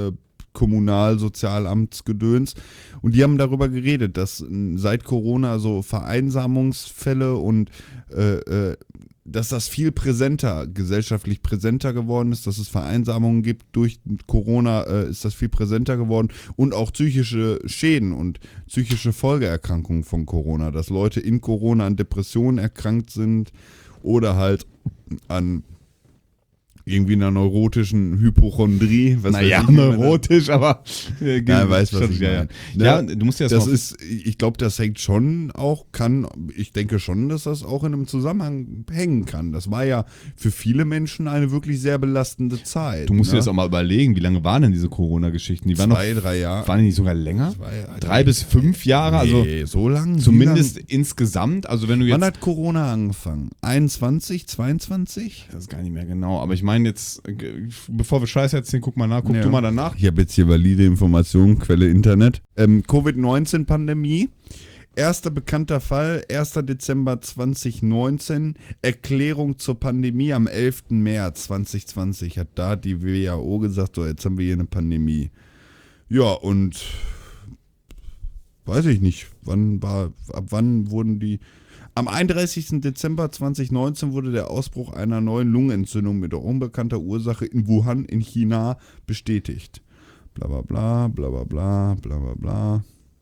Kommunalsozialamtsgedöns. Und die haben darüber geredet, dass seit Corona so Vereinsamungsfälle und dass das viel präsenter, gesellschaftlich präsenter geworden ist, dass es Vereinsamungen gibt. Durch Corona ist das viel präsenter geworden und auch psychische Schäden und psychische Folgeerkrankungen von Corona, dass Leute in Corona an Depressionen erkrankt sind oder halt an irgendwie einer neurotischen Hypochondrie. Naja, neurotisch, aber ja, weiß, was ich meine. Ja, du musst ja das ist, ich glaube, das hängt schon auch, ich denke schon, dass das auch in einem Zusammenhang hängen kann. Das war ja für viele Menschen eine wirklich sehr belastende Zeit. Du musst dir das auch mal überlegen, wie lange waren denn diese Corona-Geschichten? Die waren 2-3 Jahre. Waren die nicht sogar länger? 3 bis 5 Jahre? Nee, so lang? Zumindest insgesamt. Also wenn du jetzt. Wann hat Corona angefangen? 21, 22? Das ist gar nicht mehr genau, aber ich meine jetzt, bevor wir Scheiß erzählen, guck mal du mal danach. Ich habe jetzt hier valide Informationen, Quelle Internet. Covid-19-Pandemie. Erster bekannter Fall, 1. Dezember 2019. Erklärung zur Pandemie am 11. März 2020 hat da die WHO gesagt, so jetzt haben wir hier eine Pandemie. Ja, und weiß ich nicht, ab wann wurden die. Am 31. Dezember 2019 wurde der Ausbruch einer neuen Lungenentzündung mit unbekannter Ursache in Wuhan in China bestätigt. Bla bla bla, bla bla bla, bla bla bla.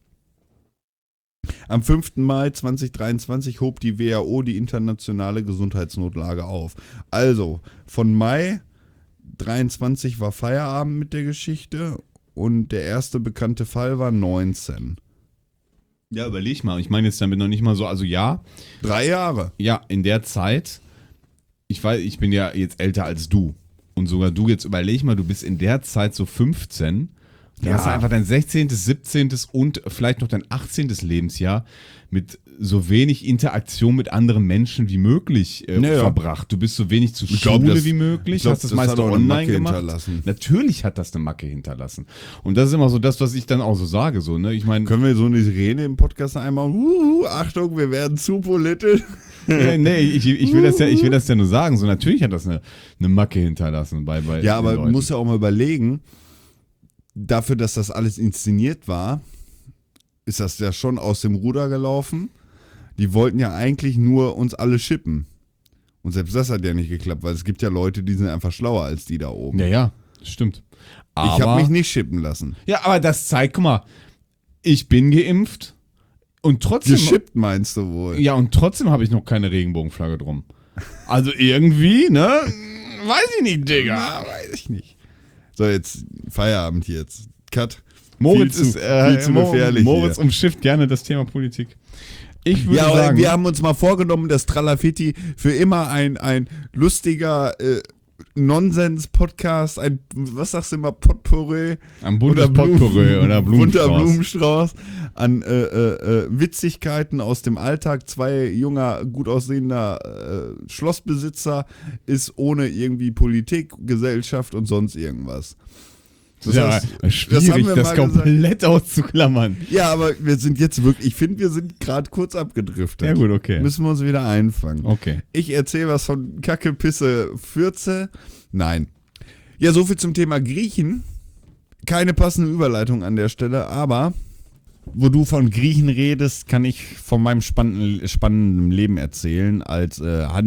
Am 5. Mai 2023 hob die WHO die internationale Gesundheitsnotlage auf. Also, von Mai 23 war Feierabend mit der Geschichte und der erste bekannte Fall war 19. Ja, überleg mal. Ich meine jetzt damit noch nicht mal so, also ja. 3 Jahre. Ja, in der Zeit, ich weiß, ich bin ja jetzt älter als du. Und sogar du, jetzt überleg mal, du bist in der Zeit so 15. Da hast du einfach dein 16., 17. und vielleicht noch dein 18. Lebensjahr mit so wenig Interaktion mit anderen Menschen wie möglich verbracht. Du bist so wenig zur Schule wie möglich, hast das meiste online gemacht. Natürlich hat das eine Macke hinterlassen. Und das ist immer so das, was ich dann auch so sage. So, ne? Ich meine, können wir so eine Sirene im Podcast einmal, Achtung, wir werden zu politisch. Nee, ich will das ja nur sagen. So, natürlich hat das eine Macke hinterlassen. Ja, aber du musst ja auch mal überlegen, dafür, dass das alles inszeniert war, ist das ja schon aus dem Ruder gelaufen. Die wollten ja eigentlich nur uns alle chippen. Und selbst das hat ja nicht geklappt, weil es gibt ja Leute, die sind einfach schlauer als die da oben. Ja, stimmt. Aber, ich habe mich nicht chippen lassen. Ja, aber das zeigt, guck mal, ich bin geimpft und trotzdem... Geschippt meinst du wohl? Ja, und trotzdem habe ich noch keine Regenbogenflagge drum. Also irgendwie, ne? Weiß ich nicht, Digga. Na, weiß ich nicht. So, jetzt Feierabend jetzt. Cut. Moritz viel zu gefährlich. Moritz umschifft gerne das Thema Politik. Ich würde sagen, wir haben uns mal vorgenommen, dass Tralafitti für immer ein lustiger Nonsens-Podcast, was sagst du immer, Potpourri? Ein buntes Potpourri oder bunter Blumenstrauß an Witzigkeiten aus dem Alltag. 2 junger, gut aussehender Schlossbesitzer ist ohne irgendwie Politik, Gesellschaft und sonst irgendwas. Schwierig, das komplett auszuklammern. Ja, aber wir sind jetzt wirklich, ich finde, wir sind gerade kurz abgedriftet. Ja gut, okay. Müssen wir uns wieder einfangen. Okay. Ich erzähle was von Kacke, Pisse, Fürze. Nein. Ja, soviel zum Thema Griechen. Keine passende Überleitung an der Stelle, aber wo du von Griechen redest, kann ich von meinem spannenden Leben erzählen als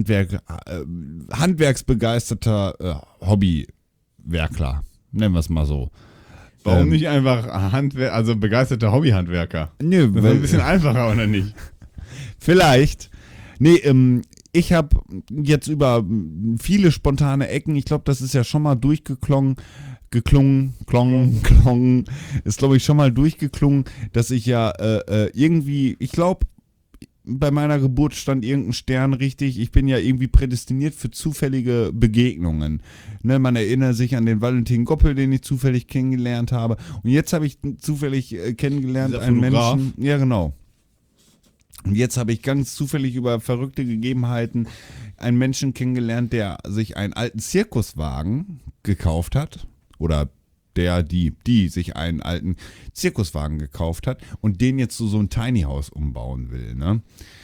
handwerksbegeisterter Hobbywerkler. Nennen wir es mal so. Warum nicht einfach begeisterter Hobbyhandwerker? Nö, das ist ein bisschen einfacher, oder nicht? Vielleicht. Nee, ich habe jetzt über viele spontane Ecken, ich glaube, das ist ja schon mal durchgeklungen, ist glaube ich schon mal durchgeklungen, dass ich ja irgendwie, ich glaube, bei meiner Geburt stand irgendein Stern richtig. Ich bin ja irgendwie prädestiniert für zufällige Begegnungen. Ne, man erinnert sich an den Valentin Goppel, den ich zufällig kennengelernt habe. Und jetzt habe ich zufällig kennengelernt einen Menschen. Ja, genau. Und jetzt habe ich ganz zufällig über verrückte Gegebenheiten einen Menschen kennengelernt, der sich einen alten Zirkuswagen gekauft hat. Oder die sich einen alten Zirkuswagen gekauft hat und den jetzt zu so ein Tiny House umbauen will, ne?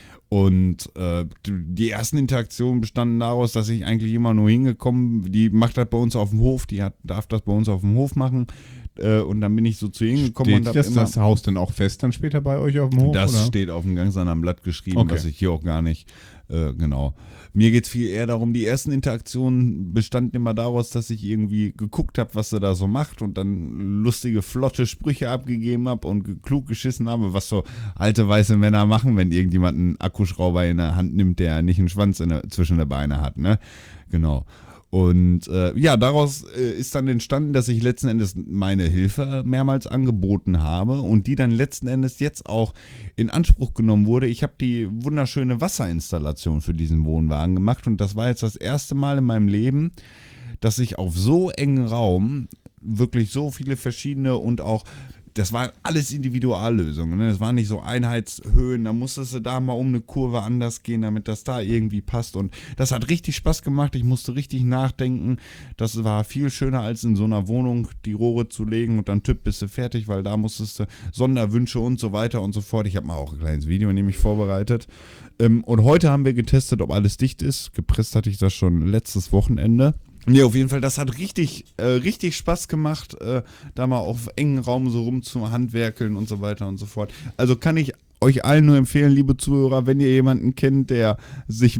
Und die ersten Interaktionen bestanden daraus, dass ich eigentlich immer nur hingekommen, die macht das bei uns auf dem Hof, darf das bei uns auf dem Hof machen. Und dann bin ich so zu ihnen gekommen und Steht das Haus dann auch fest dann später bei euch auf dem Hof? Das oder? steht auf dem ganz anderen Blatt geschrieben, Okay. was ich hier auch gar nicht, genau. Mir geht es viel eher darum, die ersten Interaktionen bestanden immer daraus, dass ich irgendwie geguckt habe, was sie da so macht und dann lustige, flotte Sprüche abgegeben habe und klug geschissen habe, was so alte weiße Männer machen, wenn irgendjemand einen Akkuschrauber in der Hand nimmt, der nicht einen Schwanz zwischen der Beine hat, ne? Genau. Und daraus ist dann entstanden, dass ich letzten Endes meine Hilfe mehrmals angeboten habe und die dann letzten Endes jetzt auch in Anspruch genommen wurde. Ich habe die wunderschöne Wasserinstallation für diesen Wohnwagen gemacht und das war jetzt das erste Mal in meinem Leben, dass ich auf so engen Raum wirklich so viele verschiedene und auch das waren alles Individuallösungen. Ne? Das waren nicht so Einheitshöhen. Da musstest du da mal um eine Kurve anders gehen, damit das da irgendwie passt. Und das hat richtig Spaß gemacht. Ich musste richtig nachdenken. Das war viel schöner, als in so einer Wohnung die Rohre zu legen und dann tipp bist du fertig, weil da musstest du Sonderwünsche und so weiter und so fort. Ich habe mal auch ein kleines Video nämlich vorbereitet. Und heute haben wir getestet, ob alles dicht ist. Gepresst hatte ich das schon letztes Wochenende. Nee, auf jeden Fall, das hat richtig Spaß gemacht, da mal auf engen Raum so rumzuhandwerkeln und so weiter und so fort. Also kann ich euch allen nur empfehlen, liebe Zuhörer, wenn ihr jemanden kennt, der sich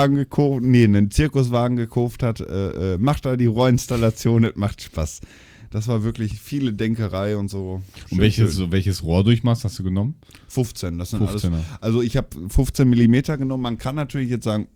einen Zirkuswagen gekauft hat, macht da die Rohrinstallation, das macht Spaß. Das war wirklich viele Denkerei und so. Und welches Rohrdurchmaß hast du genommen? 15, das sind 15er. alles. Also ich habe 15 Millimeter genommen. Man kann natürlich jetzt sagen,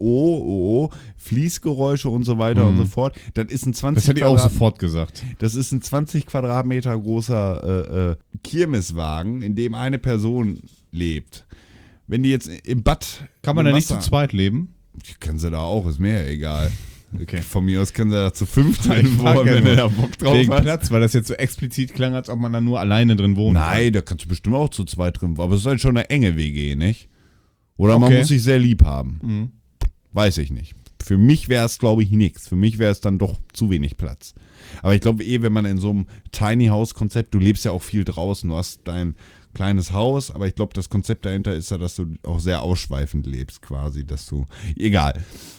Fließgeräusche und so weiter und so fort. Das ist ein 20 Das hätte ich auch sofort gesagt. Das ist ein 20 Quadratmeter großer Kirmeswagen, in dem eine Person lebt. Wenn die jetzt im Bad... Kann man da nicht zu zweit leben? Können sie da auch, ist mir ja egal. Okay. Von mir aus können sie da zu 5 teilen, frage wenn nur. du da Bock drauf Wegen hast. Platz, weil das jetzt so explizit klang, als ob man da nur alleine drin wohnt. Nein, da kannst du bestimmt auch zu zweit drin wohnen. Aber es ist halt schon eine enge WG, nicht? Oder man Okay. muss sich sehr lieb haben. Weiß ich nicht. Für mich wäre es, glaube ich, nichts. Für mich wäre es dann doch zu wenig Platz. Aber ich glaube wenn man in so einem Tiny House Konzept, du lebst ja auch viel draußen, du hast dein kleines Haus, aber ich glaube, das Konzept dahinter ist ja, dass du auch sehr ausschweifend lebst quasi, egal.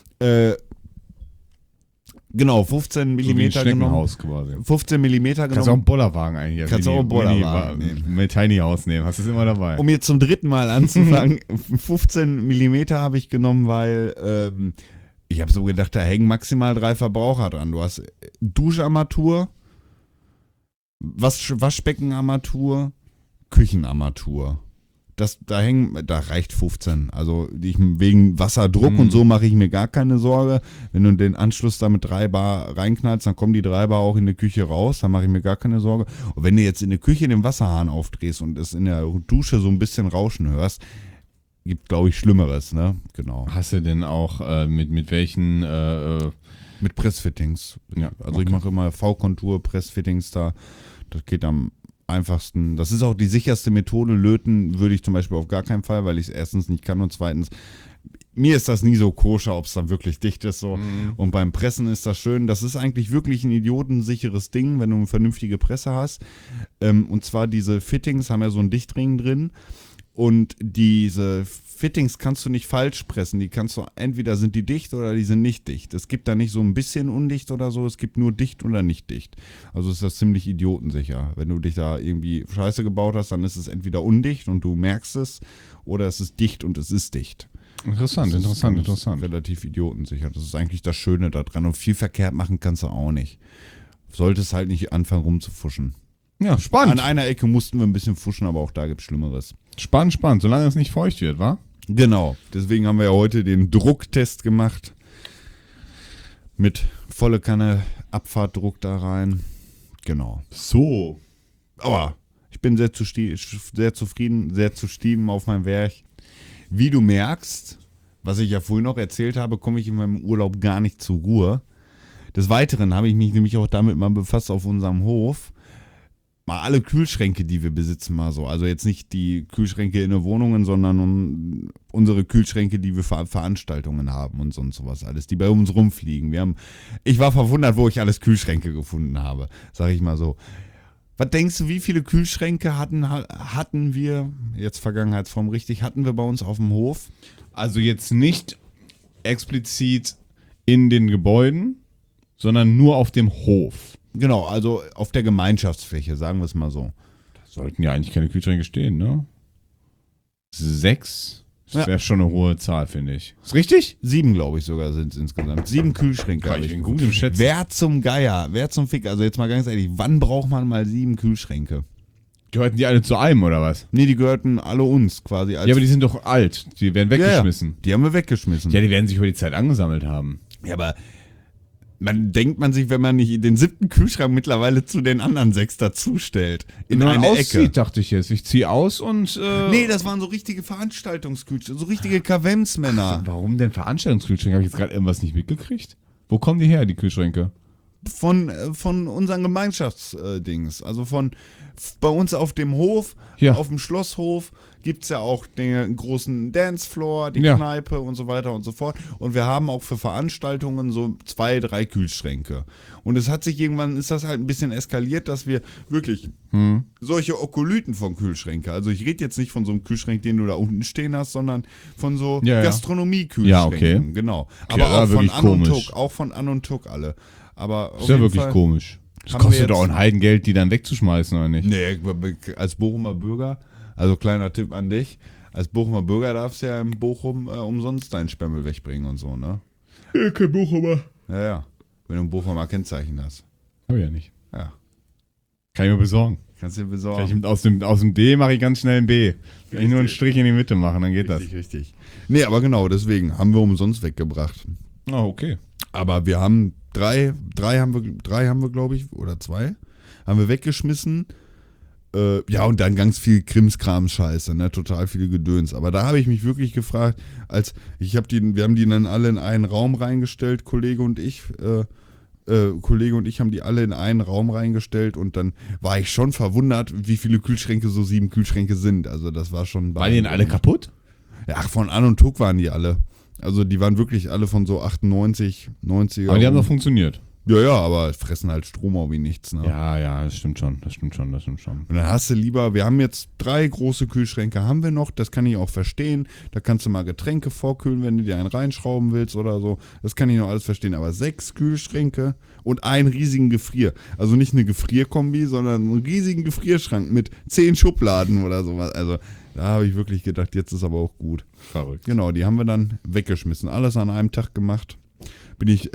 Genau, 15 So wie ein Millimeter genommen. Schneckenhaus quasi. 15 Millimeter Kannst auch genommen. einen Bollerwagen eigentlich. Kannst auch einen Bollerwagen nehmen. Mit Tiny House nehmen. Hast du es immer dabei. Um jetzt zum dritten Mal anzufangen, 15 Millimeter habe ich genommen, weil ich habe so gedacht, da hängen maximal 3 Verbraucher dran. Du hast Duscharmatur, Waschbeckenarmatur, Küchenarmatur. Da reicht 15. Also wegen Wasserdruck und so mache ich mir gar keine Sorge. Wenn du den Anschluss da mit 3 Bar reinknallst, dann kommen die 3 Bar auch in die Küche raus. Da mache ich mir gar keine Sorge. Und wenn du jetzt in der Küche den Wasserhahn aufdrehst und es in der Dusche so ein bisschen Rauschen hörst, gibt, glaube ich, Schlimmeres, ne? Genau. Hast du denn auch mit welchen Mit Pressfittings. Ja, Also ich mache immer V-Kontur, Pressfittings da. Das geht am einfachsten. Das ist auch die sicherste Methode. Löten würde ich zum Beispiel auf gar keinen Fall, weil ich es erstens nicht kann und zweitens, mir ist das nie so koscher, ob es dann wirklich dicht ist. So. Und beim Pressen ist das schön. Das ist eigentlich wirklich ein idiotensicheres Ding, wenn du eine vernünftige Presse hast. Und zwar diese Fittings haben ja so einen Dichtring drin. Und diese Fittings kannst du nicht falsch pressen. Die kannst du, entweder sind die dicht oder die sind nicht dicht. Es gibt da nicht so ein bisschen undicht oder so, es gibt nur dicht oder nicht dicht. Also ist das ziemlich idiotensicher. Wenn du dich da irgendwie Scheiße gebaut hast, dann ist es entweder undicht und du merkst es, oder es ist dicht und es ist dicht. Interessant. Das ist relativ idiotensicher. Das ist eigentlich das Schöne da dran. Und viel verkehrt machen kannst du auch nicht. Solltest halt nicht anfangen rumzufuschen. Ja, spannend. An einer Ecke mussten wir ein bisschen fuschen, aber auch da gibt es Schlimmeres. Spannend. Solange es nicht feucht wird, wa? Genau, deswegen haben wir ja heute den Drucktest gemacht. Mit volle Kanne Abfahrtdruck da rein. Genau. So. Aber ich bin sehr zufrieden, sehr zu stieben auf mein Werk. Wie du merkst, was ich ja vorhin noch erzählt habe, komme ich in meinem Urlaub gar nicht zur Ruhe. Des Weiteren habe ich mich nämlich auch damit mal befasst auf unserem Hof. mal alle Kühlschränke, die wir besitzen, mal so. Also jetzt nicht die Kühlschränke in den Wohnungen, sondern unsere Kühlschränke, die wir für Veranstaltungen haben und sonst sowas alles, die bei uns rumfliegen. Ich war verwundert, wo ich alles Kühlschränke gefunden habe, sag ich mal so. Was denkst du, wie viele Kühlschränke hatten wir, jetzt Vergangenheitsform richtig, hatten wir bei uns auf dem Hof? Also jetzt nicht explizit in den Gebäuden, sondern nur auf dem Hof. Genau, also auf der Gemeinschaftsfläche, sagen wir es mal so. Da sollten ja eigentlich keine Kühlschränke stehen, ne? 6? Das Ja. wäre schon eine hohe Zahl, finde ich. Ist richtig? 7, glaube ich, sogar sind es insgesamt. 7 Kühlschränke. Ja, habe ich ich bin gut im Schätzen. Wer zum Geier, wer zum Fick, also jetzt mal ganz ehrlich, wann braucht man mal 7 Kühlschränke? Gehörten die alle zu einem, oder was? Nee, die gehörten alle uns quasi. Ja, aber die sind doch alt. Die werden weggeschmissen. Ja, die haben wir weggeschmissen. Ja, die werden sich über die Zeit angesammelt haben. Ja, aber denkt man sich, wenn man nicht den 7. Kühlschrank mittlerweile zu den anderen 6 dazustellt, in Wenn man eine auszieht, Ecke. dachte ich jetzt. Ich ziehe aus und... Nee, das waren so richtige Veranstaltungskühlschränke, so richtige Kavemsmänner. Warum denn Veranstaltungskühlschränke? Habe ich jetzt gerade irgendwas nicht mitgekriegt? Wo kommen die her, die Kühlschränke? Von unseren Gemeinschaftsdings. Also bei uns auf dem Hof, Ja. auf dem Schlosshof, gibt es ja auch den großen Dancefloor, die Ja. Kneipe und so weiter und so fort. Und wir haben auch für Veranstaltungen so 2, 3 Kühlschränke. Und es hat sich irgendwann, ist das halt ein bisschen eskaliert, dass wir wirklich solche Okolyten von Kühlschränke, also ich rede jetzt nicht von so einem Kühlschrank, den du da unten stehen hast, sondern von so Ja, ja. Gastronomie-Kühlschränken. Ja, okay. Genau. Okay, Aber auch von wirklich An und komisch. Tuck, auch von An und Tuck alle. Aber Ist ja wirklich komisch. Das haben wir kostet doch jetzt- ein Heidengeld, die dann wegzuschmeißen, oder nicht? Nee, als Bochumer Bürger, also kleiner Tipp an dich, als Bochumer Bürger darfst du ja in Bochum umsonst deinen Sperrmüll wegbringen und so, ne? Ja, kein Bochumer. Ja, ja. Wenn du ein Bochumer Kennzeichen hast. Hab ich ja nicht. Ja. Kann ich mir besorgen. Kannst du dir Kann besorgen. ich aus dem D mache ich ganz schnell ein B. Kann ich nur einen Strich in die Mitte machen, dann geht das. Richtig. Nee, aber genau, deswegen haben wir umsonst weggebracht. Ah, okay. Aber wir haben drei haben wir, glaube ich, oder 2, haben wir weggeschmissen. Ja, und dann ganz viel Krimskram-Scheiße, ne, total viel Gedöns. Aber da habe ich mich wirklich gefragt, wir haben die dann alle in einen Raum reingestellt, Kollege und ich haben die alle in einen Raum reingestellt und dann war ich schon verwundert, wie viele Kühlschränke so 7 Kühlschränke sind. Also das war schon... Waren die denn alle kaputt? Ja, von An und Tuck waren die alle. Also die waren wirklich alle von so 98, 90er. Aber die haben doch funktioniert. Ja, ja, aber fressen halt Strom auch wie nichts, ne? Ja, das stimmt schon. Und dann hast du lieber, wir haben jetzt 3 große Kühlschränke, haben wir noch, das kann ich auch verstehen. Da kannst du mal Getränke vorkühlen, wenn du dir einen reinschrauben willst oder so. Das kann ich noch alles verstehen. Aber 6 Kühlschränke und einen riesigen Gefrier. Also nicht eine Gefrierkombi, sondern einen riesigen Gefrierschrank mit 10 Schubladen oder sowas. Also da habe ich wirklich gedacht, jetzt ist aber auch gut. Verrückt. Genau, die haben wir dann weggeschmissen. Alles an einem Tag gemacht. Bin ich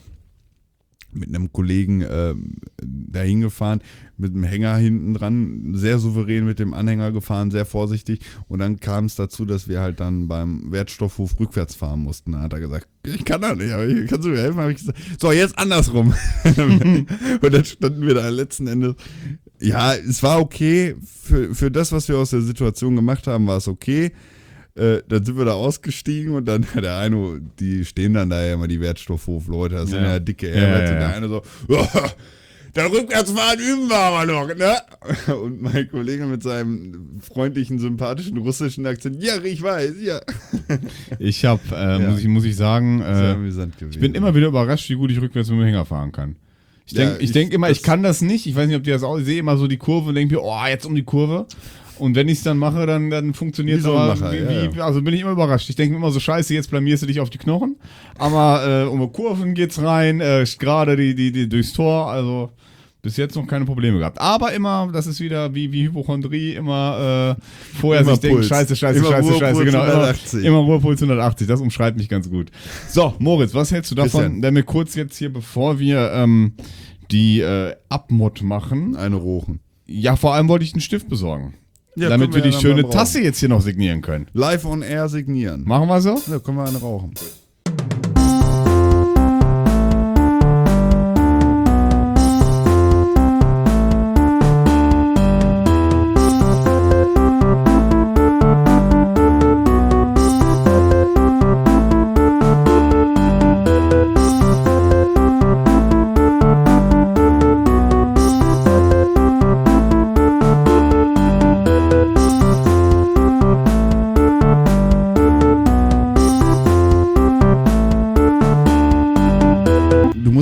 mit einem Kollegen dahin gefahren, mit dem Hänger hinten dran, sehr souverän mit dem Anhänger gefahren, sehr vorsichtig. Und dann kam es dazu, dass wir halt dann beim Wertstoffhof rückwärts fahren mussten. Da hat er gesagt, ich kann das nicht, aber kannst du mir helfen? Habe ich gesagt, so, jetzt andersrum. Und dann standen wir da letzten Endes. Ja, es war okay. Für das, was wir aus der Situation gemacht haben, war es okay. Dann sind wir da ausgestiegen und dann der eine, die stehen dann da ja immer, die Wertstoffhof-Leute, das sind ja dicke Airbags und der eine so, dann Rückwärtsfahren üben wir aber noch, ne? Und mein Kollege mit seinem freundlichen, sympathischen russischen Akzent, ja, ich weiß, ja. Ich habe, muss ich sagen, Sehr amüsant gewesen. ich bin immer wieder überrascht, wie gut ich rückwärts mit dem Hänger fahren kann. Ich denk immer, ich kann das nicht. Ich weiß nicht, ob die das auch. Ich sehe immer so die Kurve und denke mir, oh, jetzt um die Kurve. Und wenn ich es dann mache, dann funktioniert es Wie so ein aber. Macher, Also bin ich immer überrascht. Ich denke mir immer so, scheiße, jetzt blamierst du dich auf die Knochen. Aber um Kurven geht's rein, gerade die durchs Tor. Also bis jetzt noch keine Probleme gehabt. Aber immer, das ist wieder wie Hypochondrie, immer vorher Immer sich denken, Puls. scheiße, Immer Ruhepuls genau. 180. Immer Ruhepuls 180, das umschreibt mich ganz gut. So, Moritz, was hältst du davon, Christian. wenn wir kurz jetzt hier, bevor wir die Abmod machen, Eine Rochen. ja, vor allem wollte ich einen Stift besorgen. Ja, damit können wir die ja dann schöne beim Tasse jetzt hier noch signieren können. Live on Air signieren. Machen wir so? Ja, können wir eine rauchen.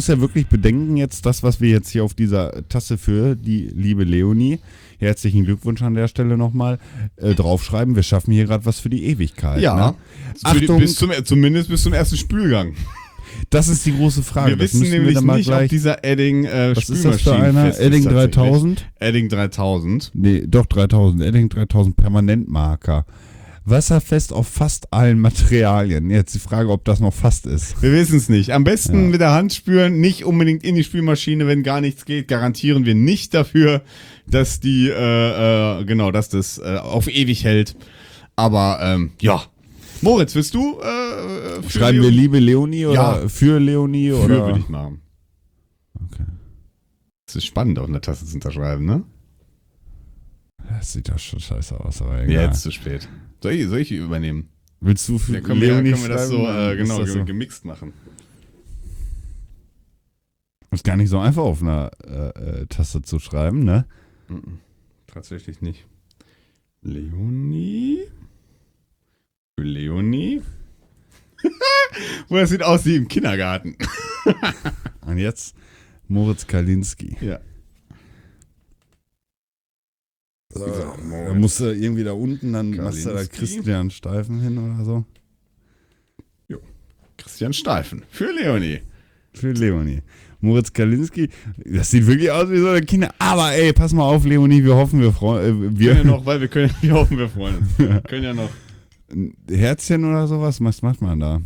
muss ja wirklich bedenken jetzt, das, was wir jetzt hier auf dieser Tasse für die liebe Leonie, herzlichen Glückwunsch an der Stelle nochmal, draufschreiben. Wir schaffen hier gerade was für die Ewigkeit. Ja, Ne? Achtung, zumindest bis zum ersten Spülgang. das ist die große Frage. Wir Das wissen müssen nämlich dann mal nicht, gleich, ob dieser Edding was ist das für einer? Edding 3000? Edding 3000. Nee, doch 3000. Edding 3000 Permanentmarker. Wasserfest auf fast allen Materialien. Jetzt die Frage, ob das noch fast ist. Wir wissen es nicht. Am besten mit der Hand spüren, nicht unbedingt in die Spülmaschine, wenn gar nichts geht. Garantieren wir nicht dafür, dass die, dass das auf ewig hält. Aber, ja. Moritz, willst du Schreiben wir liebe Leonie oder Ja. für Leonie? Für Oder? würde ich machen. Okay. Das ist spannend, auf einer Tasse zu unterschreiben, ne? Das sieht doch schon scheiße aus, aber egal. Jetzt zu spät. Soll ich übernehmen? Willst du für Dann können Leonie wir das so, schreiben? Ist das so? gemixt machen. Ist gar nicht so einfach auf einer Taste zu schreiben, ne? Tatsächlich nicht. Leonie? Für Leonie? Das sieht aus wie im Kindergarten. Und jetzt Moritz Kalinski. Ja. Da musst du irgendwie da unten, dann machst du da Kalinski. Christian Steifen hin oder so. Christian Steifen. Für Leonie. Für Leonie. Moritz Kalinski, das sieht wirklich aus wie so eine Kinder. Aber ey, pass mal auf, Leonie, wir hoffen, wir freuen Wir können ja noch, weil wir hoffen, wir freuen uns. Wir können ja noch. ein Herzchen oder sowas, was macht man da?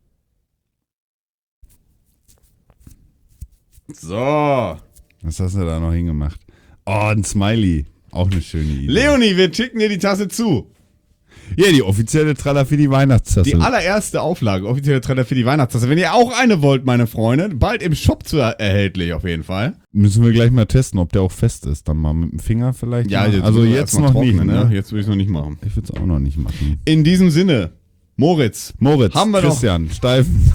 So. Was hast du da noch hingemacht? Oh, ein Smiley. Auch eine schöne Idee. Leonie, wir schicken dir die Tasse zu. Ja, die offizielle Tralla für die Weihnachtstasse. Die allererste Auflage, offizielle Trailer für die Weihnachtstasse. Wenn ihr auch eine wollt, meine Freunde, bald im Shop erhältlich auf jeden Fall. Müssen wir gleich mal testen, ob der auch fest ist. Dann mal mit dem Finger vielleicht. mal. Also müssen wir jetzt erst mal noch nicht, trocknen, ne? Jetzt will ich es noch nicht machen. Ich würde es auch noch nicht machen. In diesem Sinne, Moritz Moritz, Christian Steifen.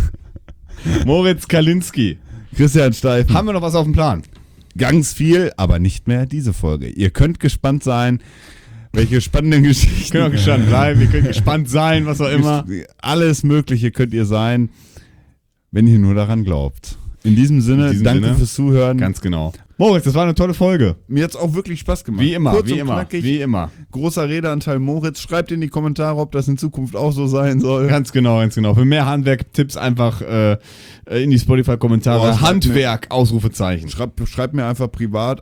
Moritz Kalinski. Christian Steifen. Haben wir noch was auf dem Plan? Ganz viel, aber nicht mehr diese Folge. Ihr könnt gespannt sein, welche spannenden Geschichten. Können auch gespannt bleiben, ihr könnt gespannt sein, was auch immer. Alles Mögliche könnt ihr sein, wenn ihr nur daran glaubt. In diesem Sinne, danke fürs Zuhören. Ganz genau. Moritz, das war eine tolle Folge. Mir hat es auch wirklich Spaß gemacht. Wie immer, Kurz wie und immer, knackig. wie immer. Großer Redeanteil Moritz. Schreibt in die Kommentare, ob das in Zukunft auch so sein soll. Ganz genau, ganz genau. Für mehr Handwerk-Tipps einfach in die Spotify-Kommentare. Oh, Handwerk, Ausrufezeichen. Schreibt mir einfach privat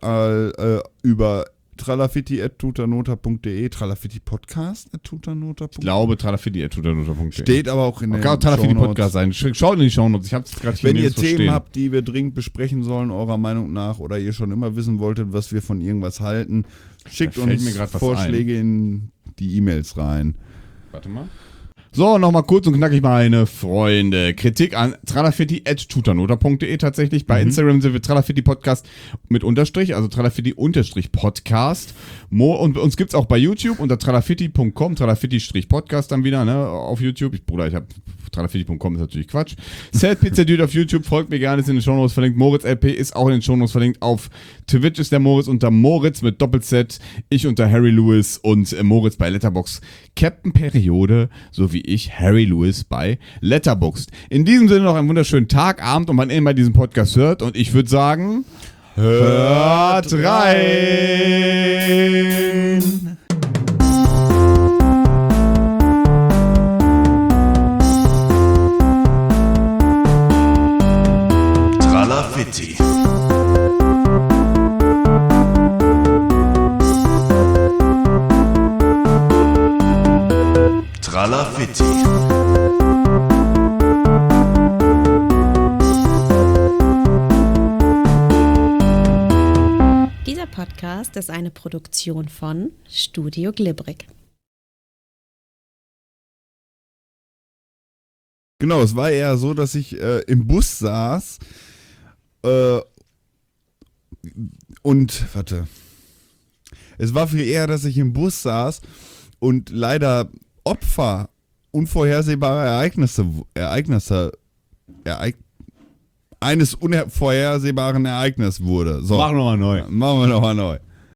über tralafitti@tutanota.de, tralafitti-podcast@tutanota.de. Ich glaube, tralafitti@tutanota.de. Steht aber auch in den Kann auch Tralafitti Shownotes. Podcast sein. Schaut in die Shownotes. Ich habe es gerade hier Wenn ihr nirgendwo Themen stehen. habt, die wir dringend besprechen sollen, eurer Meinung nach, oder ihr schon immer wissen wolltet, was wir von irgendwas halten, schickt Da fällt uns mir grad was Vorschläge in die E-Mails rein. Warte mal. So, nochmal kurz und knackig, meine Freunde. Kritik an tralafitti@tutanota.de tatsächlich. Bei Instagram sind wir Tralafitti Podcast mit Unterstrich, also Tralafitti_Podcast. Und uns gibt's auch bei YouTube unter tralafitti.com, Tralafitti-Podcast dann wieder, ne, auf YouTube. Ich habe tralafitti.com ist natürlich Quatsch. Sad Pizza Dude auf YouTube, folgt mir gerne, ist in den Shownotes verlinkt. Moritz LP ist auch in den Shownotes verlinkt. Auf Twitch ist der Moritz unter Moritz mit Doppel-Z, ich unter Harry Lewis und Moritz bei Letterboxd. Captain Periode sowie ich, Harry Lewis, bei Letterboxd. In diesem Sinne noch einen wunderschönen Tag, Abend und wann immer diesen Podcast hört. Und ich würde sagen, hört rein! Tralafitti. Tralafitti. Dieser Podcast ist eine Produktion von Studio Glibberig. Genau, es war eher so, dass ich im Bus saß und, warte, es war viel eher, dass ich im Bus saß und leider Opfer unvorhersehbarer eines unvorhersehbaren Ereignisses wurde. So, Machen wir mal neu. machen wir nochmal neu.